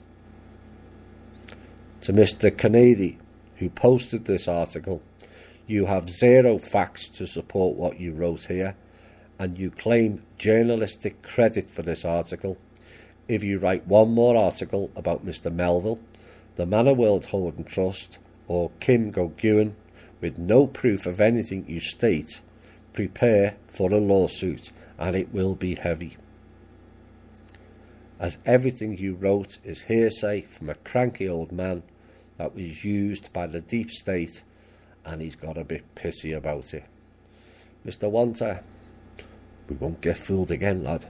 To Mister Kennedy, who posted this article, you have zero facts to support what you wrote here, and you claim journalistic credit for this article. If you write one more article about Mister Melville, the Manor World Holding Trust, or Kim Go-Ewan, with no proof of anything you state, prepare for a lawsuit, and it will be heavy. As everything you wrote is hearsay from a cranky old man that was used by the deep state, and he's got a bit pissy about it. Mister Wanter, we won't get fooled again, lad.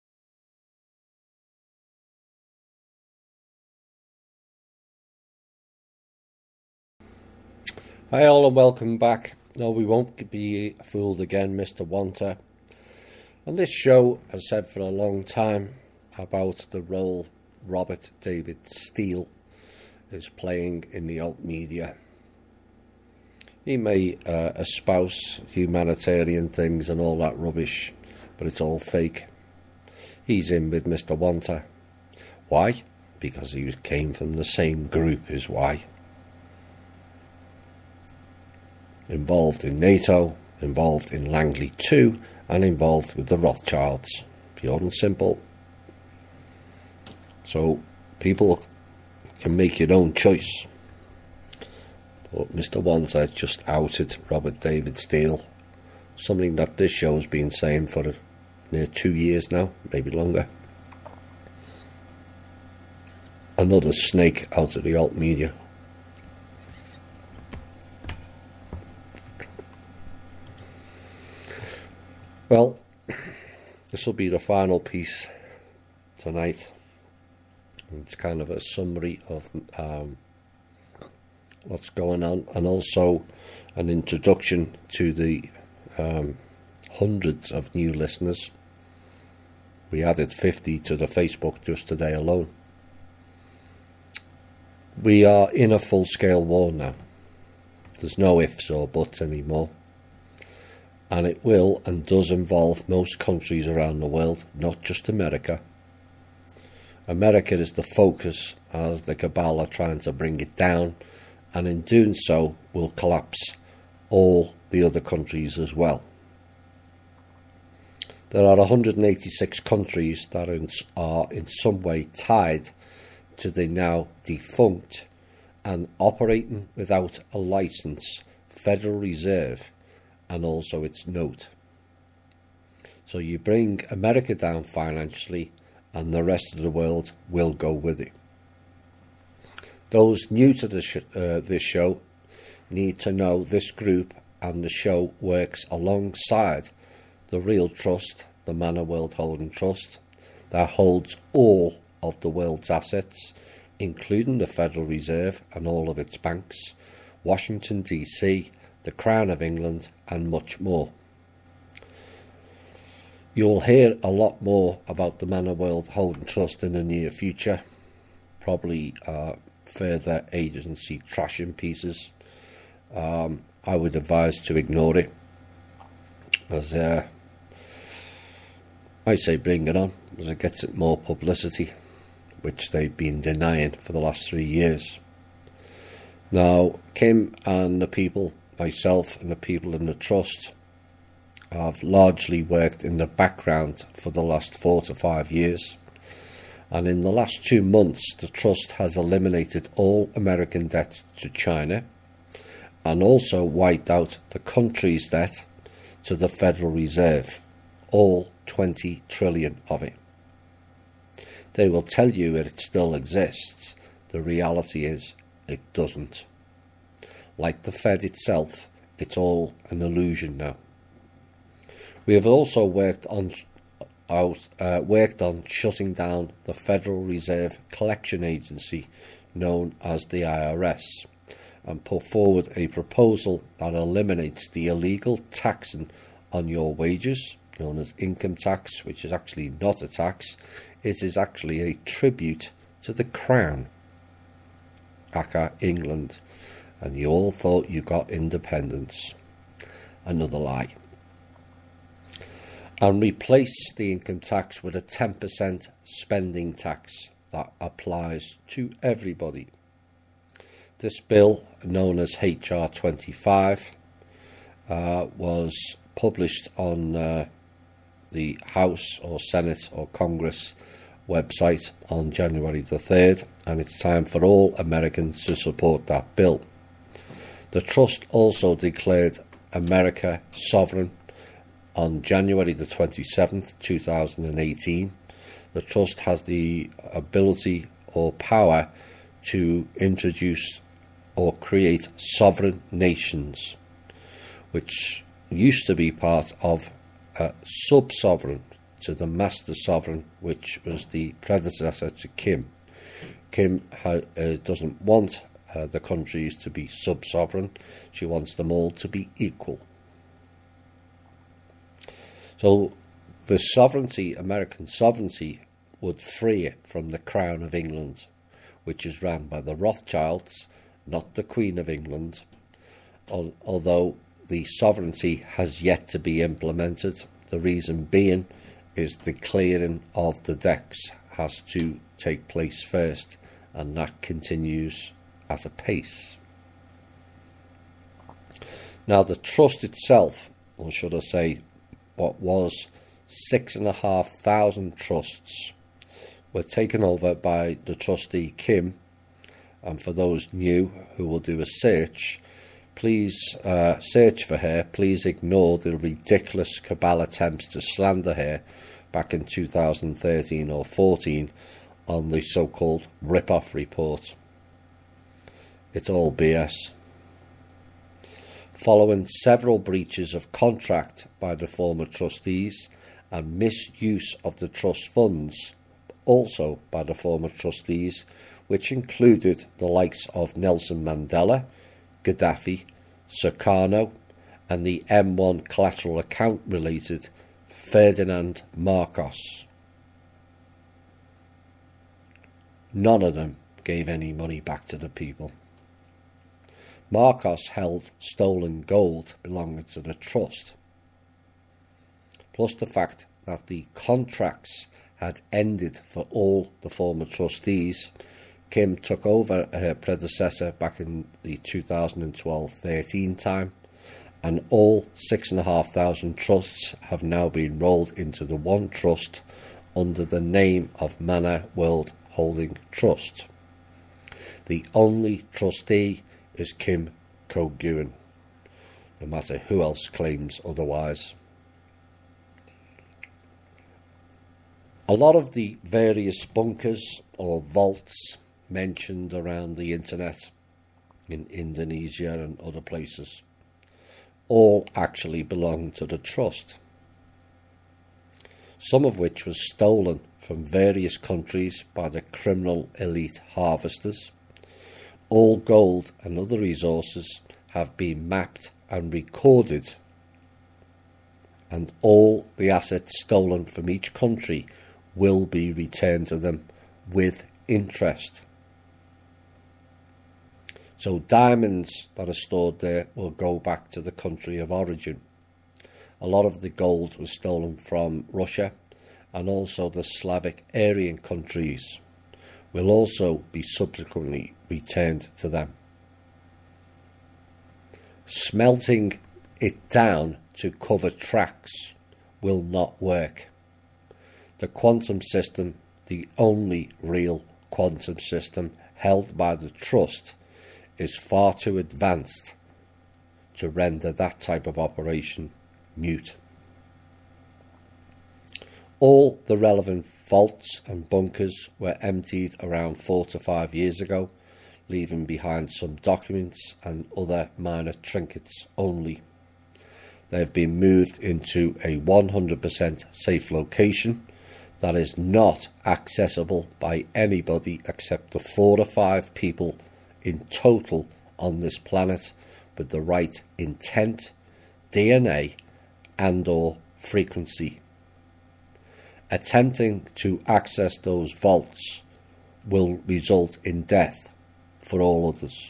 Hi all and welcome back. No, we won't be fooled again, Mister Wanter. On this show, I've said for a long time about the role Robert David Steele is playing in the alt media. He may uh, espouse humanitarian things and all that rubbish, but it's all fake. He's in with Mister Wanter. Why? Because he came from the same group is why. Involved in NATO, involved in Langley two, and involved with the Rothschilds. Pure and simple. So people can make your own choice. But Mister Wanter just outed Robert David Steele, something that this show has been saying for near two years now, maybe longer. Another snake out of the alt media. Well, this will be the final piece tonight. It's kind of a summary of um, what's going on, and also an introduction to the um, hundreds of new listeners. We added fifty to the Facebook just today alone. We are in a full-scale war now. There's no ifs or buts anymore. And it will and does involve most countries around the world, not just America. America is the focus as the cabal are trying to bring it down, and in doing so will collapse all the other countries as well. There are one hundred eighty-six countries that are in some way tied to the now defunct and operating without a licence Federal Reserve and also its note. So you bring America down financially and the rest of the world will go with it. Those new to the sh- uh, this show need to know this group and the show works alongside the real trust, the Manor World Holding Trust, that holds all of the world's assets, including the Federal Reserve and all of its banks, Washington D C, the Crown of England, and much more. You'll hear a lot more about the Manor World Holding Trust in the near future, probably uh, further agency trashing pieces. Um, I would advise to ignore it, as uh, I say bring it on, as it gets it more publicity, which they've been denying for the last three years. Now, Kim and the people, myself and the people in the trust, have largely worked in the background for the last four to five years. And in the last two months, the trust has eliminated all American debt to China and also wiped out the country's debt to the Federal Reserve, all twenty trillion of it. They will tell you it still exists. The reality is it doesn't. Like the Fed itself, it's all an illusion now. We have also worked on out, uh, worked on shutting down the Federal Reserve Collection Agency, known as the I R S, and put forward a proposal that eliminates the illegal taxing on your wages, known as income tax, which is actually not a tax. It is actually a tribute to the Crown, aka England, and you all thought you got independence. Another lie. And replace the income tax with a ten percent spending tax that applies to everybody. This bill, known as H R twenty-five, uh, was published on uh, the House or Senate or Congress website on January the third, and it's time for all Americans to support that bill. The trust also declared America sovereign on January the twenty-seventh, two thousand eighteen. The trust has the ability or power to introduce or create sovereign nations, which used to be part of a sub-sovereign to the master sovereign, which was the predecessor to Kim. Kim ha- uh, doesn't want uh, the countries to be sub-sovereign. She wants them all to be equal. So the sovereignty, American sovereignty, would free it from the Crown of England, which is run by the Rothschilds, not the Queen of England, although the sovereignty has yet to be implemented. The reason being is the clearing of the decks has to take place first, and that continues at a pace. Now, the trust itself, or should I say, what was six and a half thousand trusts, were taken over by the trustee Kim. And for those new who will do a search, please uh, search for her. Please ignore the ridiculous cabal attempts to slander her back in two thousand thirteen or fourteen on the so-called rip-off report. It's all B S. Following several breaches of contract by the former trustees and misuse of the trust funds, also by the former trustees, which included the likes of Nelson Mandela, Gaddafi, Sukarno, and the M one collateral account related Ferdinand Marcos. None of them gave any money back to the people. Marcos held stolen gold belonging to the trust, plus the fact that the contracts had ended for all the former trustees. Kim took over her predecessor back in the two thousand twelve thirteen time, and all six and a half thousand trusts have now been rolled into the one trust under the name of Manor World Holding Trust. The only trustee is Kim Ko-Guen, no matter who else claims otherwise. A lot of the various bunkers or vaults mentioned around the internet in Indonesia and other places all actually belong to the trust, some of which was stolen from various countries by the criminal elite harvesters. All gold and other resources have been mapped and recorded, and all the assets stolen from each country will be returned to them with interest. So diamonds that are stored there will go back to the country of origin. A lot of the gold was stolen from Russia, and also the Slavic Aryan countries will also be subsequently returned to them. Smelting it down to cover tracks will not work. The quantum system, the only real quantum system held by the Trust, is far too advanced to render that type of operation mute. All the relevant vaults and bunkers were emptied around four to five years ago, leaving behind some documents and other minor trinkets only. They have been moved into a one hundred percent safe location that is not accessible by anybody except the four or five people in total on this planet with the right intent, D N A and or frequency. Attempting to access those vaults will result in death for all others.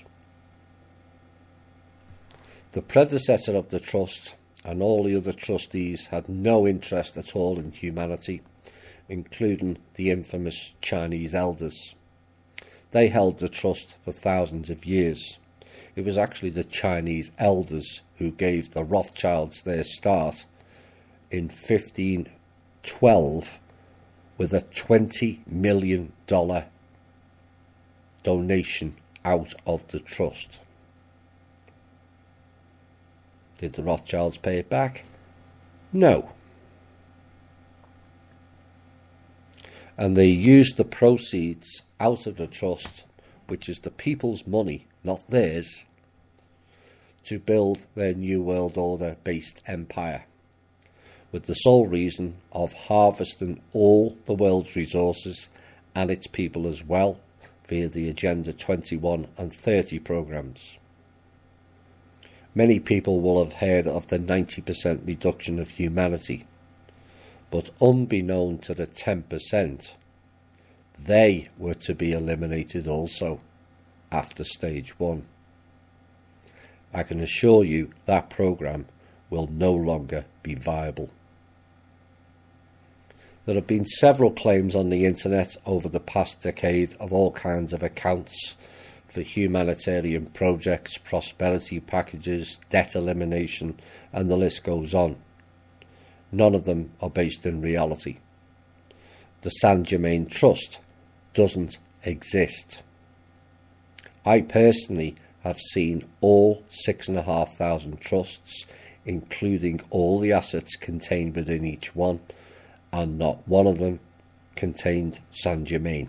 The predecessor of the Trust and all the other trustees had no interest at all in humanity, including the infamous Chinese elders. They held the Trust for thousands of years. It was actually the Chinese elders who gave the Rothschilds their start in fifteen twelve with a twenty million dollars donation out of the Trust. Did the Rothschilds pay it back? No. And they used the proceeds out of the Trust, which is the people's money, not theirs, to build their New World Order based empire, with the sole reason of harvesting all the world's resources and its people as well via the Agenda twenty-one and thirty programs. Many people will have heard of the ninety percent reduction of humanity, but unbeknown to the ten percent, they were to be eliminated also after stage one. I can assure you that program will no longer be viable. There have been several claims on the internet over the past decade of all kinds of accounts for humanitarian projects, prosperity packages, debt elimination, and the list goes on. None of them are based in reality. The Saint Germain Trust doesn't exist. I personally have seen all six and a half thousand trusts, including all the assets contained within each one, and not one of them contained Saint Germain.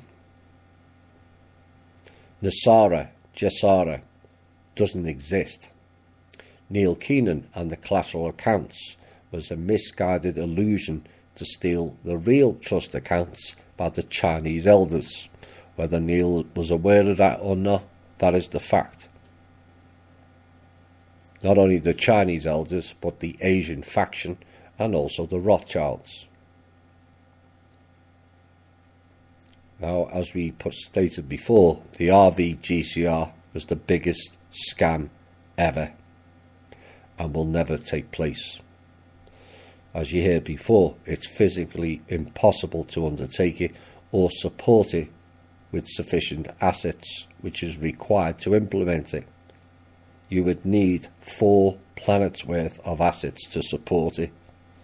Nasara Jessara doesn't exist. Neil Keenan and the collateral accounts was a misguided illusion to steal the real trust accounts by the Chinese elders. Whether Neil was aware of that or not, that is the fact. Not only the Chinese elders, but the Asian faction and also the Rothschilds. Now, as we put stated before, the R V G C R was the biggest scam ever and will never take place. As you heard before, it's physically impossible to undertake it or support it with sufficient assets, which is required to implement it. You would need four planets worth of assets to support it.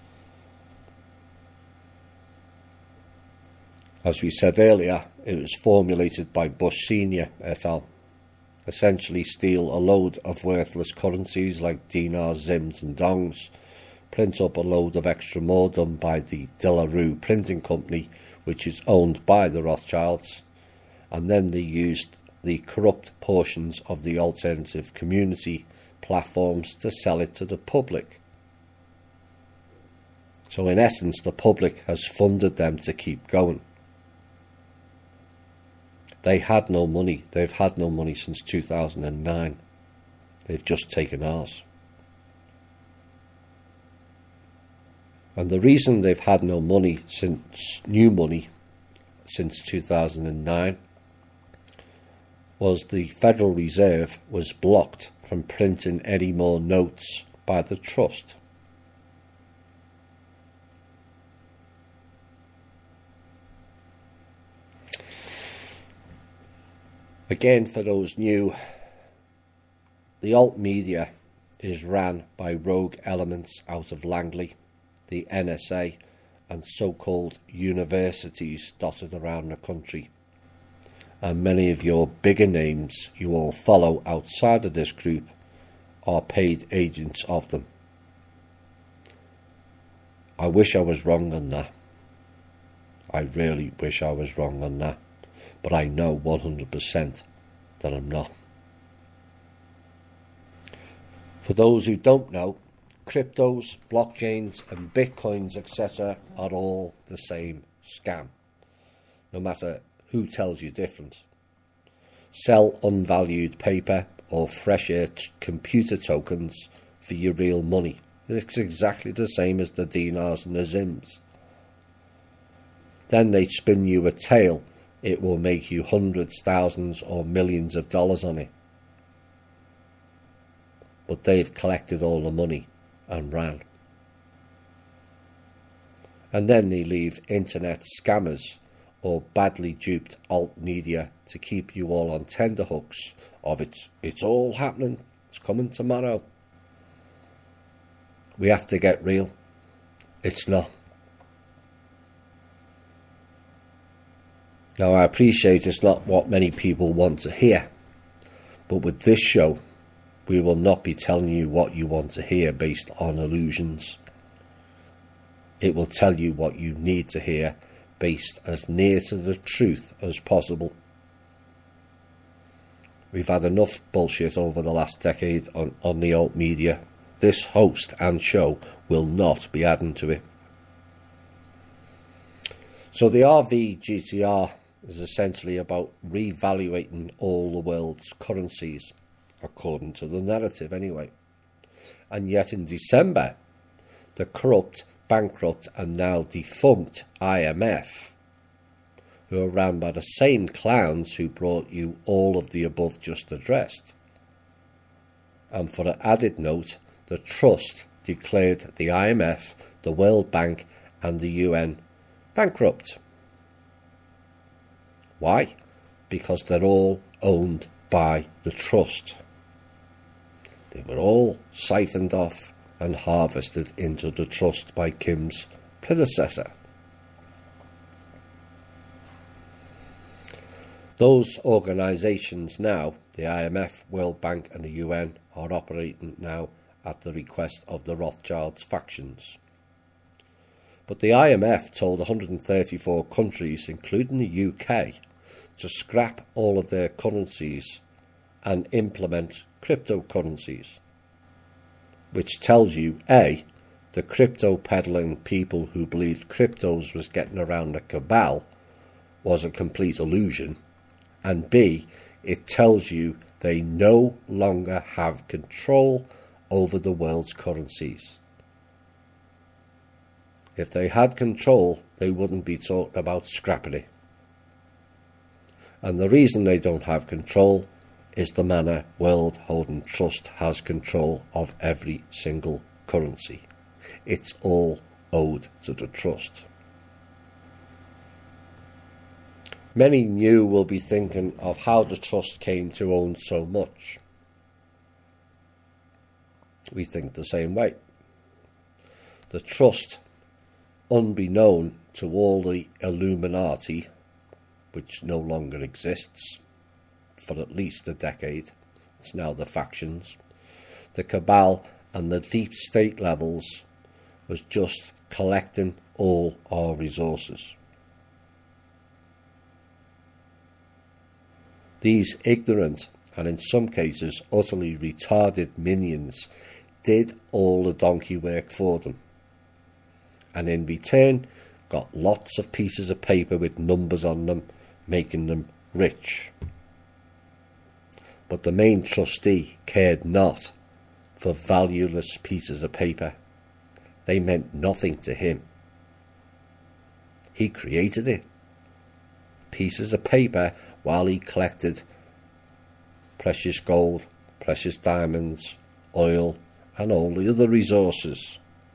As we said earlier, it was formulated by Bush Senior et al. Essentially steal a load of worthless currencies like dinars, zims and dongs, print up a load of extra more done by the De La Rue printing company, which is owned by the Rothschilds, and then they used the corrupt portions of the alternative community platforms to sell it to the public. So in essence, the public has funded them to keep going, They had no money. They've had no money since two thousand nine. They've just taken ours. And the reason they've had no money since, new money, since two thousand nine was the Federal Reserve was blocked from printing any more notes by the trust. Again, for those new, the alt media is ran by rogue elements out of Langley, the N S A, and so-called universities dotted around the country. And many of your bigger names you all follow outside of this group are paid agents of them. I wish I was wrong on that. I really wish I was wrong on that. But I know one hundred percent that I'm not. For those who don't know, cryptos, blockchains and bitcoins, et cetera are all the same scam, no matter who tells you different. Sell unvalued paper or fresh air t- computer tokens for your real money. It's exactly the same as the dinars and the zims. Then they spin you a tale. It will make you hundreds, thousands or millions of dollars on it. But they've collected all the money and ran. And then they leave internet scammers or badly duped alt media to keep you all on tenterhooks of it's, it's all happening, it's coming tomorrow. We have to get real. It's not. Now, I appreciate it's not what many people want to hear, but with this show, we will not be telling you what you want to hear based on illusions. It will tell you what you need to hear based as near to the truth as possible. We've had enough bullshit over the last decade on, on the alt media. This host and show will not be adding to it. So the R V G T R is essentially about revaluating all the world's currencies, according to the narrative anyway. And yet in December, the corrupt, bankrupt and now defunct I M F, who are run by the same clowns who brought you all of the above just addressed. And for an added note, the trust declared the I M F, the World Bank and the U N bankrupt. Why? Because they're all owned by the trust. They were all siphoned off and harvested into the trust by Kim's predecessor. Those organisations now, the I M F, World Bank and the U N, are operating now at the request of the Rothschilds factions. But the I M F told one hundred thirty-four countries, including the U K, to scrap all of their currencies and implement cryptocurrencies, which tells you, A, the crypto peddling people who believed cryptos was getting around the cabal was a complete illusion, and B, it tells you they no longer have control over the world's currencies. If they had control, they wouldn't be talking about scrapping it. And the reason they don't have control is the manner World Holding Trust has control of every single currency. It's all owed to the trust. Many new will be thinking of how the trust came to own so much. We think the same way. The trust, unbeknown to all the Illuminati, which no longer exists for at least a decade, it's now the factions, the cabal and the deep state levels, was just collecting all our resources. These ignorant and in some cases utterly retarded minions did all the donkey work for them, and in return got lots of pieces of paper with numbers on them, making them rich. But the main trustee cared not for valueless pieces of paper. They meant nothing to him. He created it. Pieces of paper while he collected precious gold, precious diamonds, oil, and all the other resources.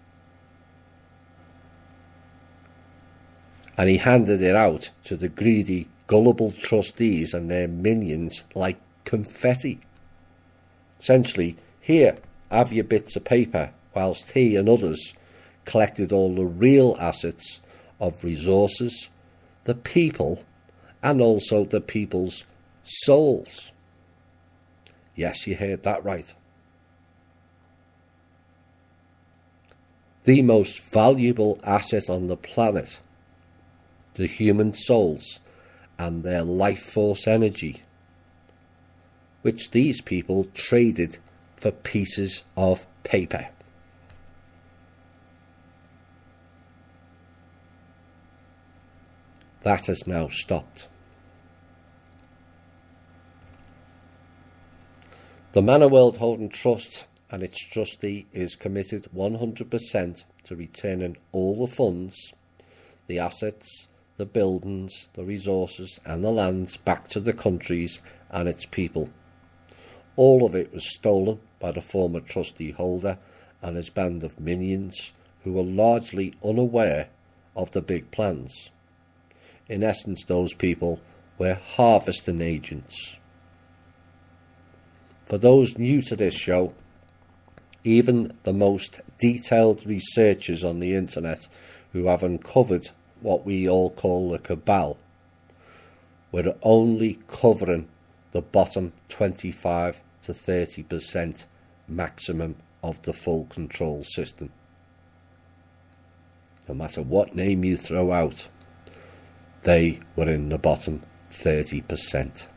And he handed it out to the greedy, gullible trustees and their minions like confetti. Essentially, here, have your bits of paper, whilst he and others collected all the real assets of resources, the people, and also the people's souls. Yes, you heard that right. The most valuable asset on the planet, the human souls and their life force energy, which these people traded for pieces of paper. That has now stopped. The Manor World Holding Trust and its trustee is committed one hundred percent to returning all the funds, the assets, the buildings, the resources and the lands back to the countries and its people. All of it was stolen by the former trustee holder and his band of minions who were largely unaware of the big plans. In essence, those people were harvesting agents. For those new to this show, even the most detailed researchers on the internet who have uncovered what we all call the cabal were only covering the bottom twenty-five to thirty percent maximum of the full control system. No matter what name you throw out, they were in the bottom thirty percent.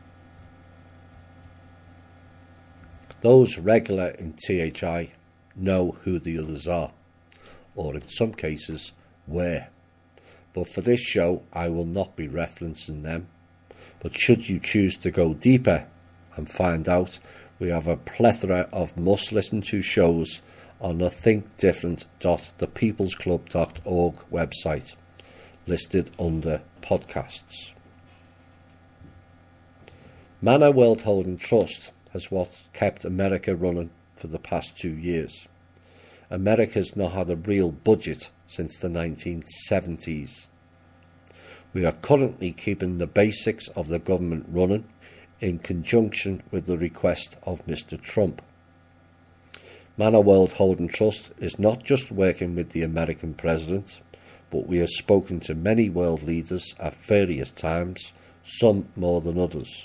Those regular in T H I know who the others are, or in some cases were. But for this show, I will not be referencing them. But should you choose to go deeper and find out, we have a plethora of must-listen to shows on the think different dot the peoples club dot org website, listed under podcasts. Manor World Holding Trust has what kept America running for the past two years. America's not had a real budget since the nineteen seventies. We are currently keeping the basics of the government running in conjunction with the request of Mister Trump. Manor World Holding Trust is not just working with the American president, but we have spoken to many world leaders at various times, some more than others.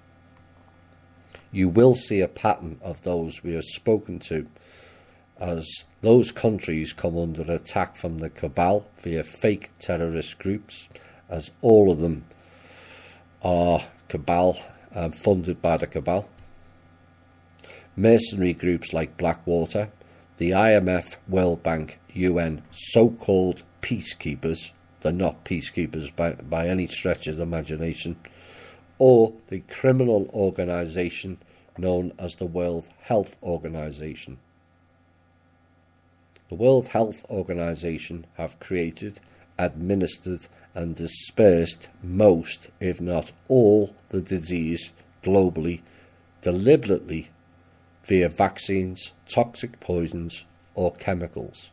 You will see a pattern of those we have spoken to as those countries come under attack from the cabal via fake terrorist groups, as all of them are cabal and funded by the cabal. Mercenary groups like Blackwater, the I M F, World Bank, U N, so-called peacekeepers, they're not peacekeepers by, by any stretch of the imagination, or the criminal organisation known as the World Health Organization. The World Health Organization have created, administered and dispersed most, if not all, the disease globally, deliberately via vaccines, toxic poisons or chemicals.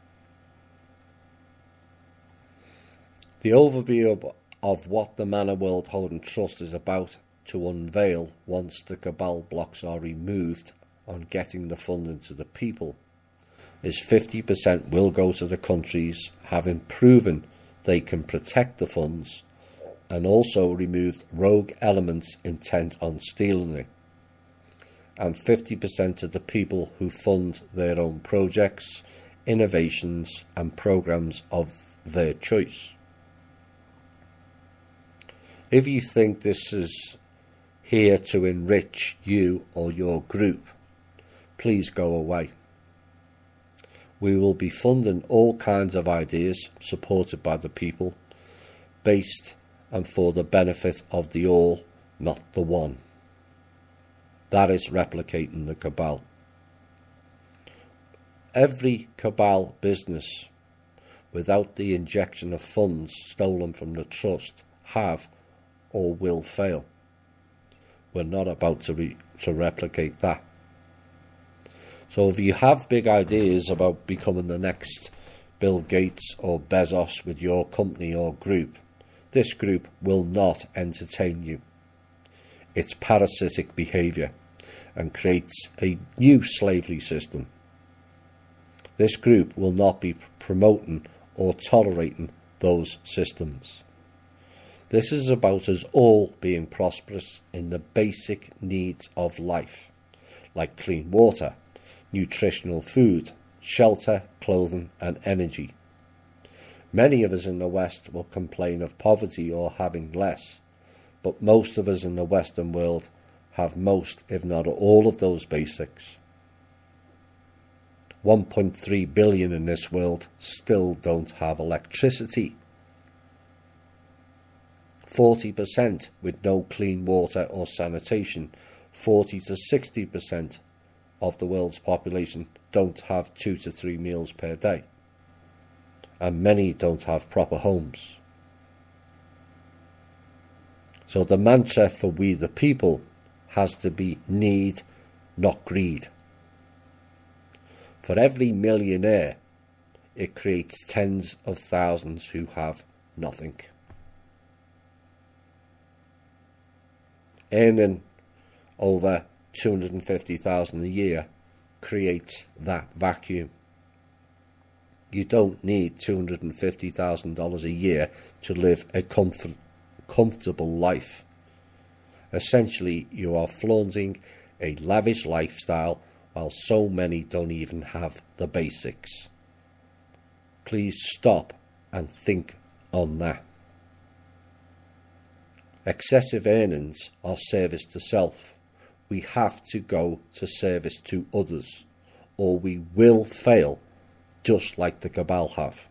The overview of, of what the Manor World Holding Trust is about to unveil once the cabal blocks are removed on getting the funding to the people is fifty percent will go to the countries having proven they can protect the funds and also removed rogue elements intent on stealing it, and fifty percent to the people who fund their own projects, innovations and programs of their choice. If you think this is here to enrich you or your group, please go away. We will be funding all kinds of ideas supported by the people, based and for the benefit of the all, not the one. That is replicating the cabal. Every cabal business, without the injection of funds stolen from the trust, have or will fail. We're not about to, re- to replicate that. So if you have big ideas about becoming the next Bill Gates or Bezos with your company or group, this group will not entertain you. It's parasitic behaviour and creates a new slavery system. This group will not be promoting or tolerating those systems. This is about us all being prosperous in the basic needs of life, like clean water, nutritional food, shelter, clothing and energy. Many of us in the West will complain of poverty or having less, but most of us in the Western world have most, if not all, of those basics. one point three billion in this world still don't have electricity. forty percent with no clean water or sanitation. forty to sixty percent of the world's population don't have two to three meals per day. And many don't have proper homes. So the mantra for we the people has to be need, not greed. For every millionaire, it creates tens of thousands who have nothing. Earning over two hundred fifty thousand dollars a year creates that vacuum. You don't need two hundred fifty thousand dollars a year to live a comfort, comfortable life. Essentially, you are flaunting a lavish lifestyle while so many don't even have the basics. Please stop and think on that. Excessive earnings are service to self. We have to go to service to others, or we will fail, just like the cabal have.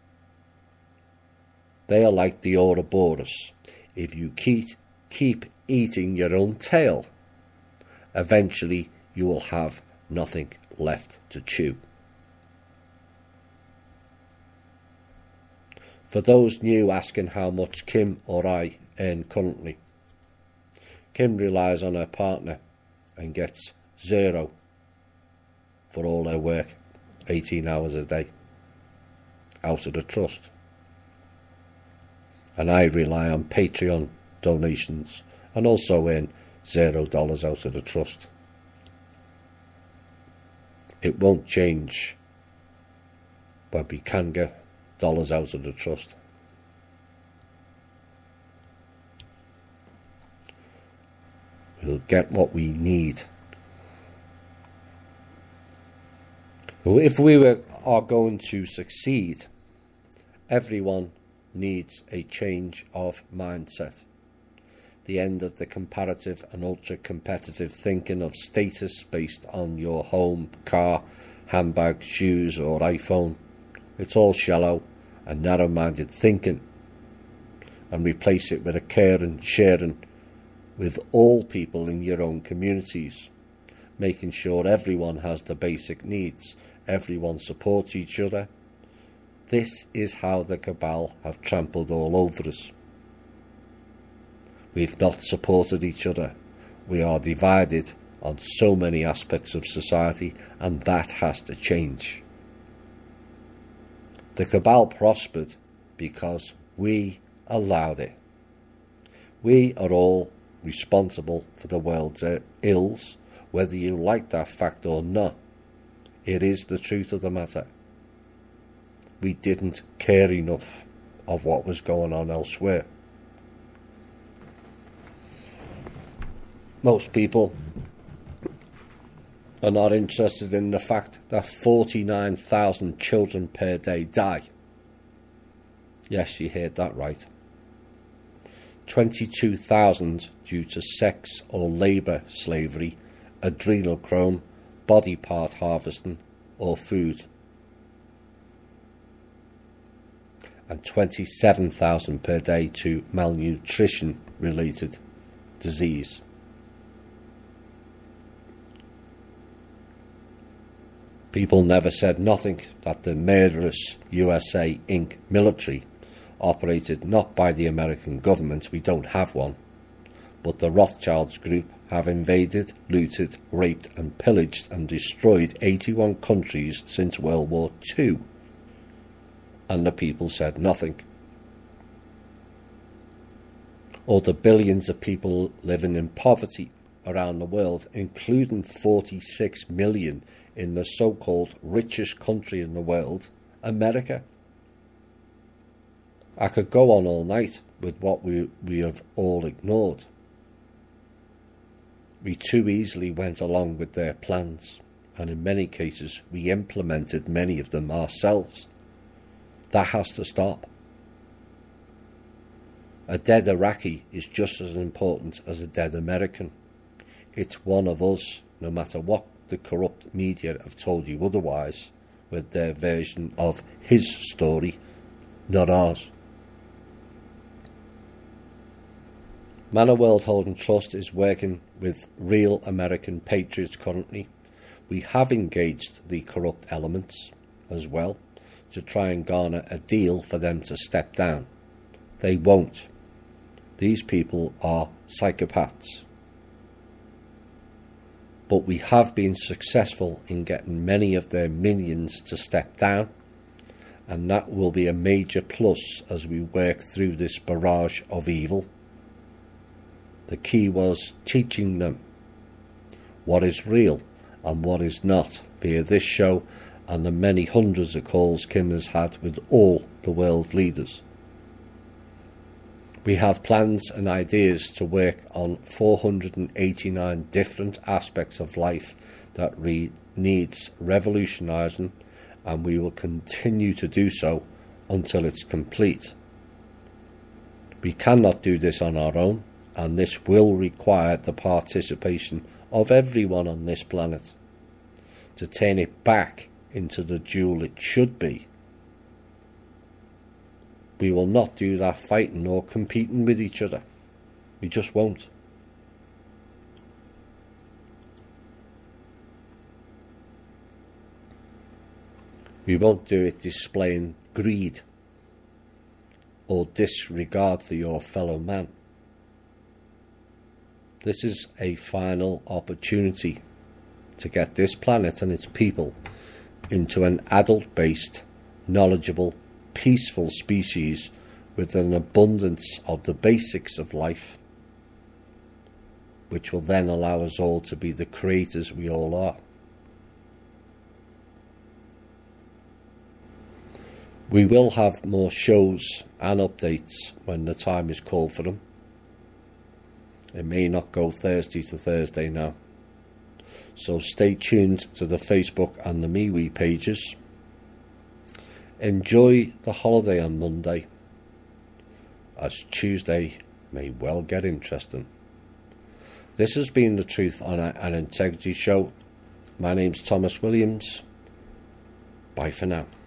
They are like the Ouroboros. If you keep, keep eating your own tail, eventually you will have nothing left to chew. For those new asking how much Kim or I earn currently, Kim relies on her partner and gets zero for all her work, eighteen hours a day, out of the trust. And I rely on Patreon donations and also earn zero dollars out of the trust. It won't change when we can get dollars out of the trust. We'll get what we need. If we were, are going to succeed, everyone needs a change of mindset. The end of the comparative and ultra-competitive thinking of status based on your home, car, handbag, shoes or iPhone. It's all shallow and narrow-minded thinking, and replace it with a caring, sharing with all people in your own communities, making sure everyone has the basic needs, everyone supports each other. This is how the cabal have trampled all over us. We've not supported each other. We are divided on so many aspects of society, and that has to change. The cabal prospered because we allowed it. We are all responsible for the world's ills, whether you like that fact or not. It is the truth of the matter. We didn't care enough of what was going on elsewhere. Most people are not interested in the fact that forty-nine thousand children per day die. Yes, you heard that right. twenty-two thousand due to sex or labour slavery, adrenochrome, body part harvesting or food. and twenty-seven thousand per day to malnutrition-related disease. People never said nothing that the murderous U S A Incorporated military, operated not by the American government, we don't have one, but the Rothschilds group, have invaded, looted, raped and pillaged and destroyed eighty-one countries since World War Two. And the people said nothing. Or the billions of people living in poverty around the world, including forty-six million in the so-called richest country in the world, America. I could go on all night with what we, we have all ignored. We too easily went along with their plans, and in many cases we implemented many of them ourselves. That has to stop. A dead Iraqi is just as important as a dead American. It's one of us, no matter what the corrupt media have told you otherwise, with their version of his story, not ours. Manor World Holding Trust is working with real American patriots currently. We have engaged the corrupt elements as well to try and garner a deal for them to step down. They won't. These people are psychopaths. But we have been successful in getting many of their minions to step down, and that will be a major plus as we work through this barrage of evil. The key was teaching them what is real and what is not via this show and the many hundreds of calls Kim has had with all the world leaders. We have plans and ideas to work on four hundred eighty-nine different aspects of life that re- needs revolutionising, and we will continue to do so until it's complete. We cannot do this on our own, and this will require the participation of everyone on this planet to turn it back into the jewel it should be. We will not do that fighting or competing with each other. We just won't. We won't do it displaying greed or disregard for your fellow man. This is a final opportunity to get this planet and its people into an adult-based, knowledgeable, peaceful species with an abundance of the basics of life, which will then allow us all to be the creators we all are. We will have more shows and updates when the time is called for them. It may not go Thursday to Thursday now. So stay tuned to the Facebook and the MeWe pages. Enjoy the holiday on Monday, as Tuesday may well get interesting. This has been the Truth, Honour and Integrity Show. My name's Thomas Williams. Bye for now.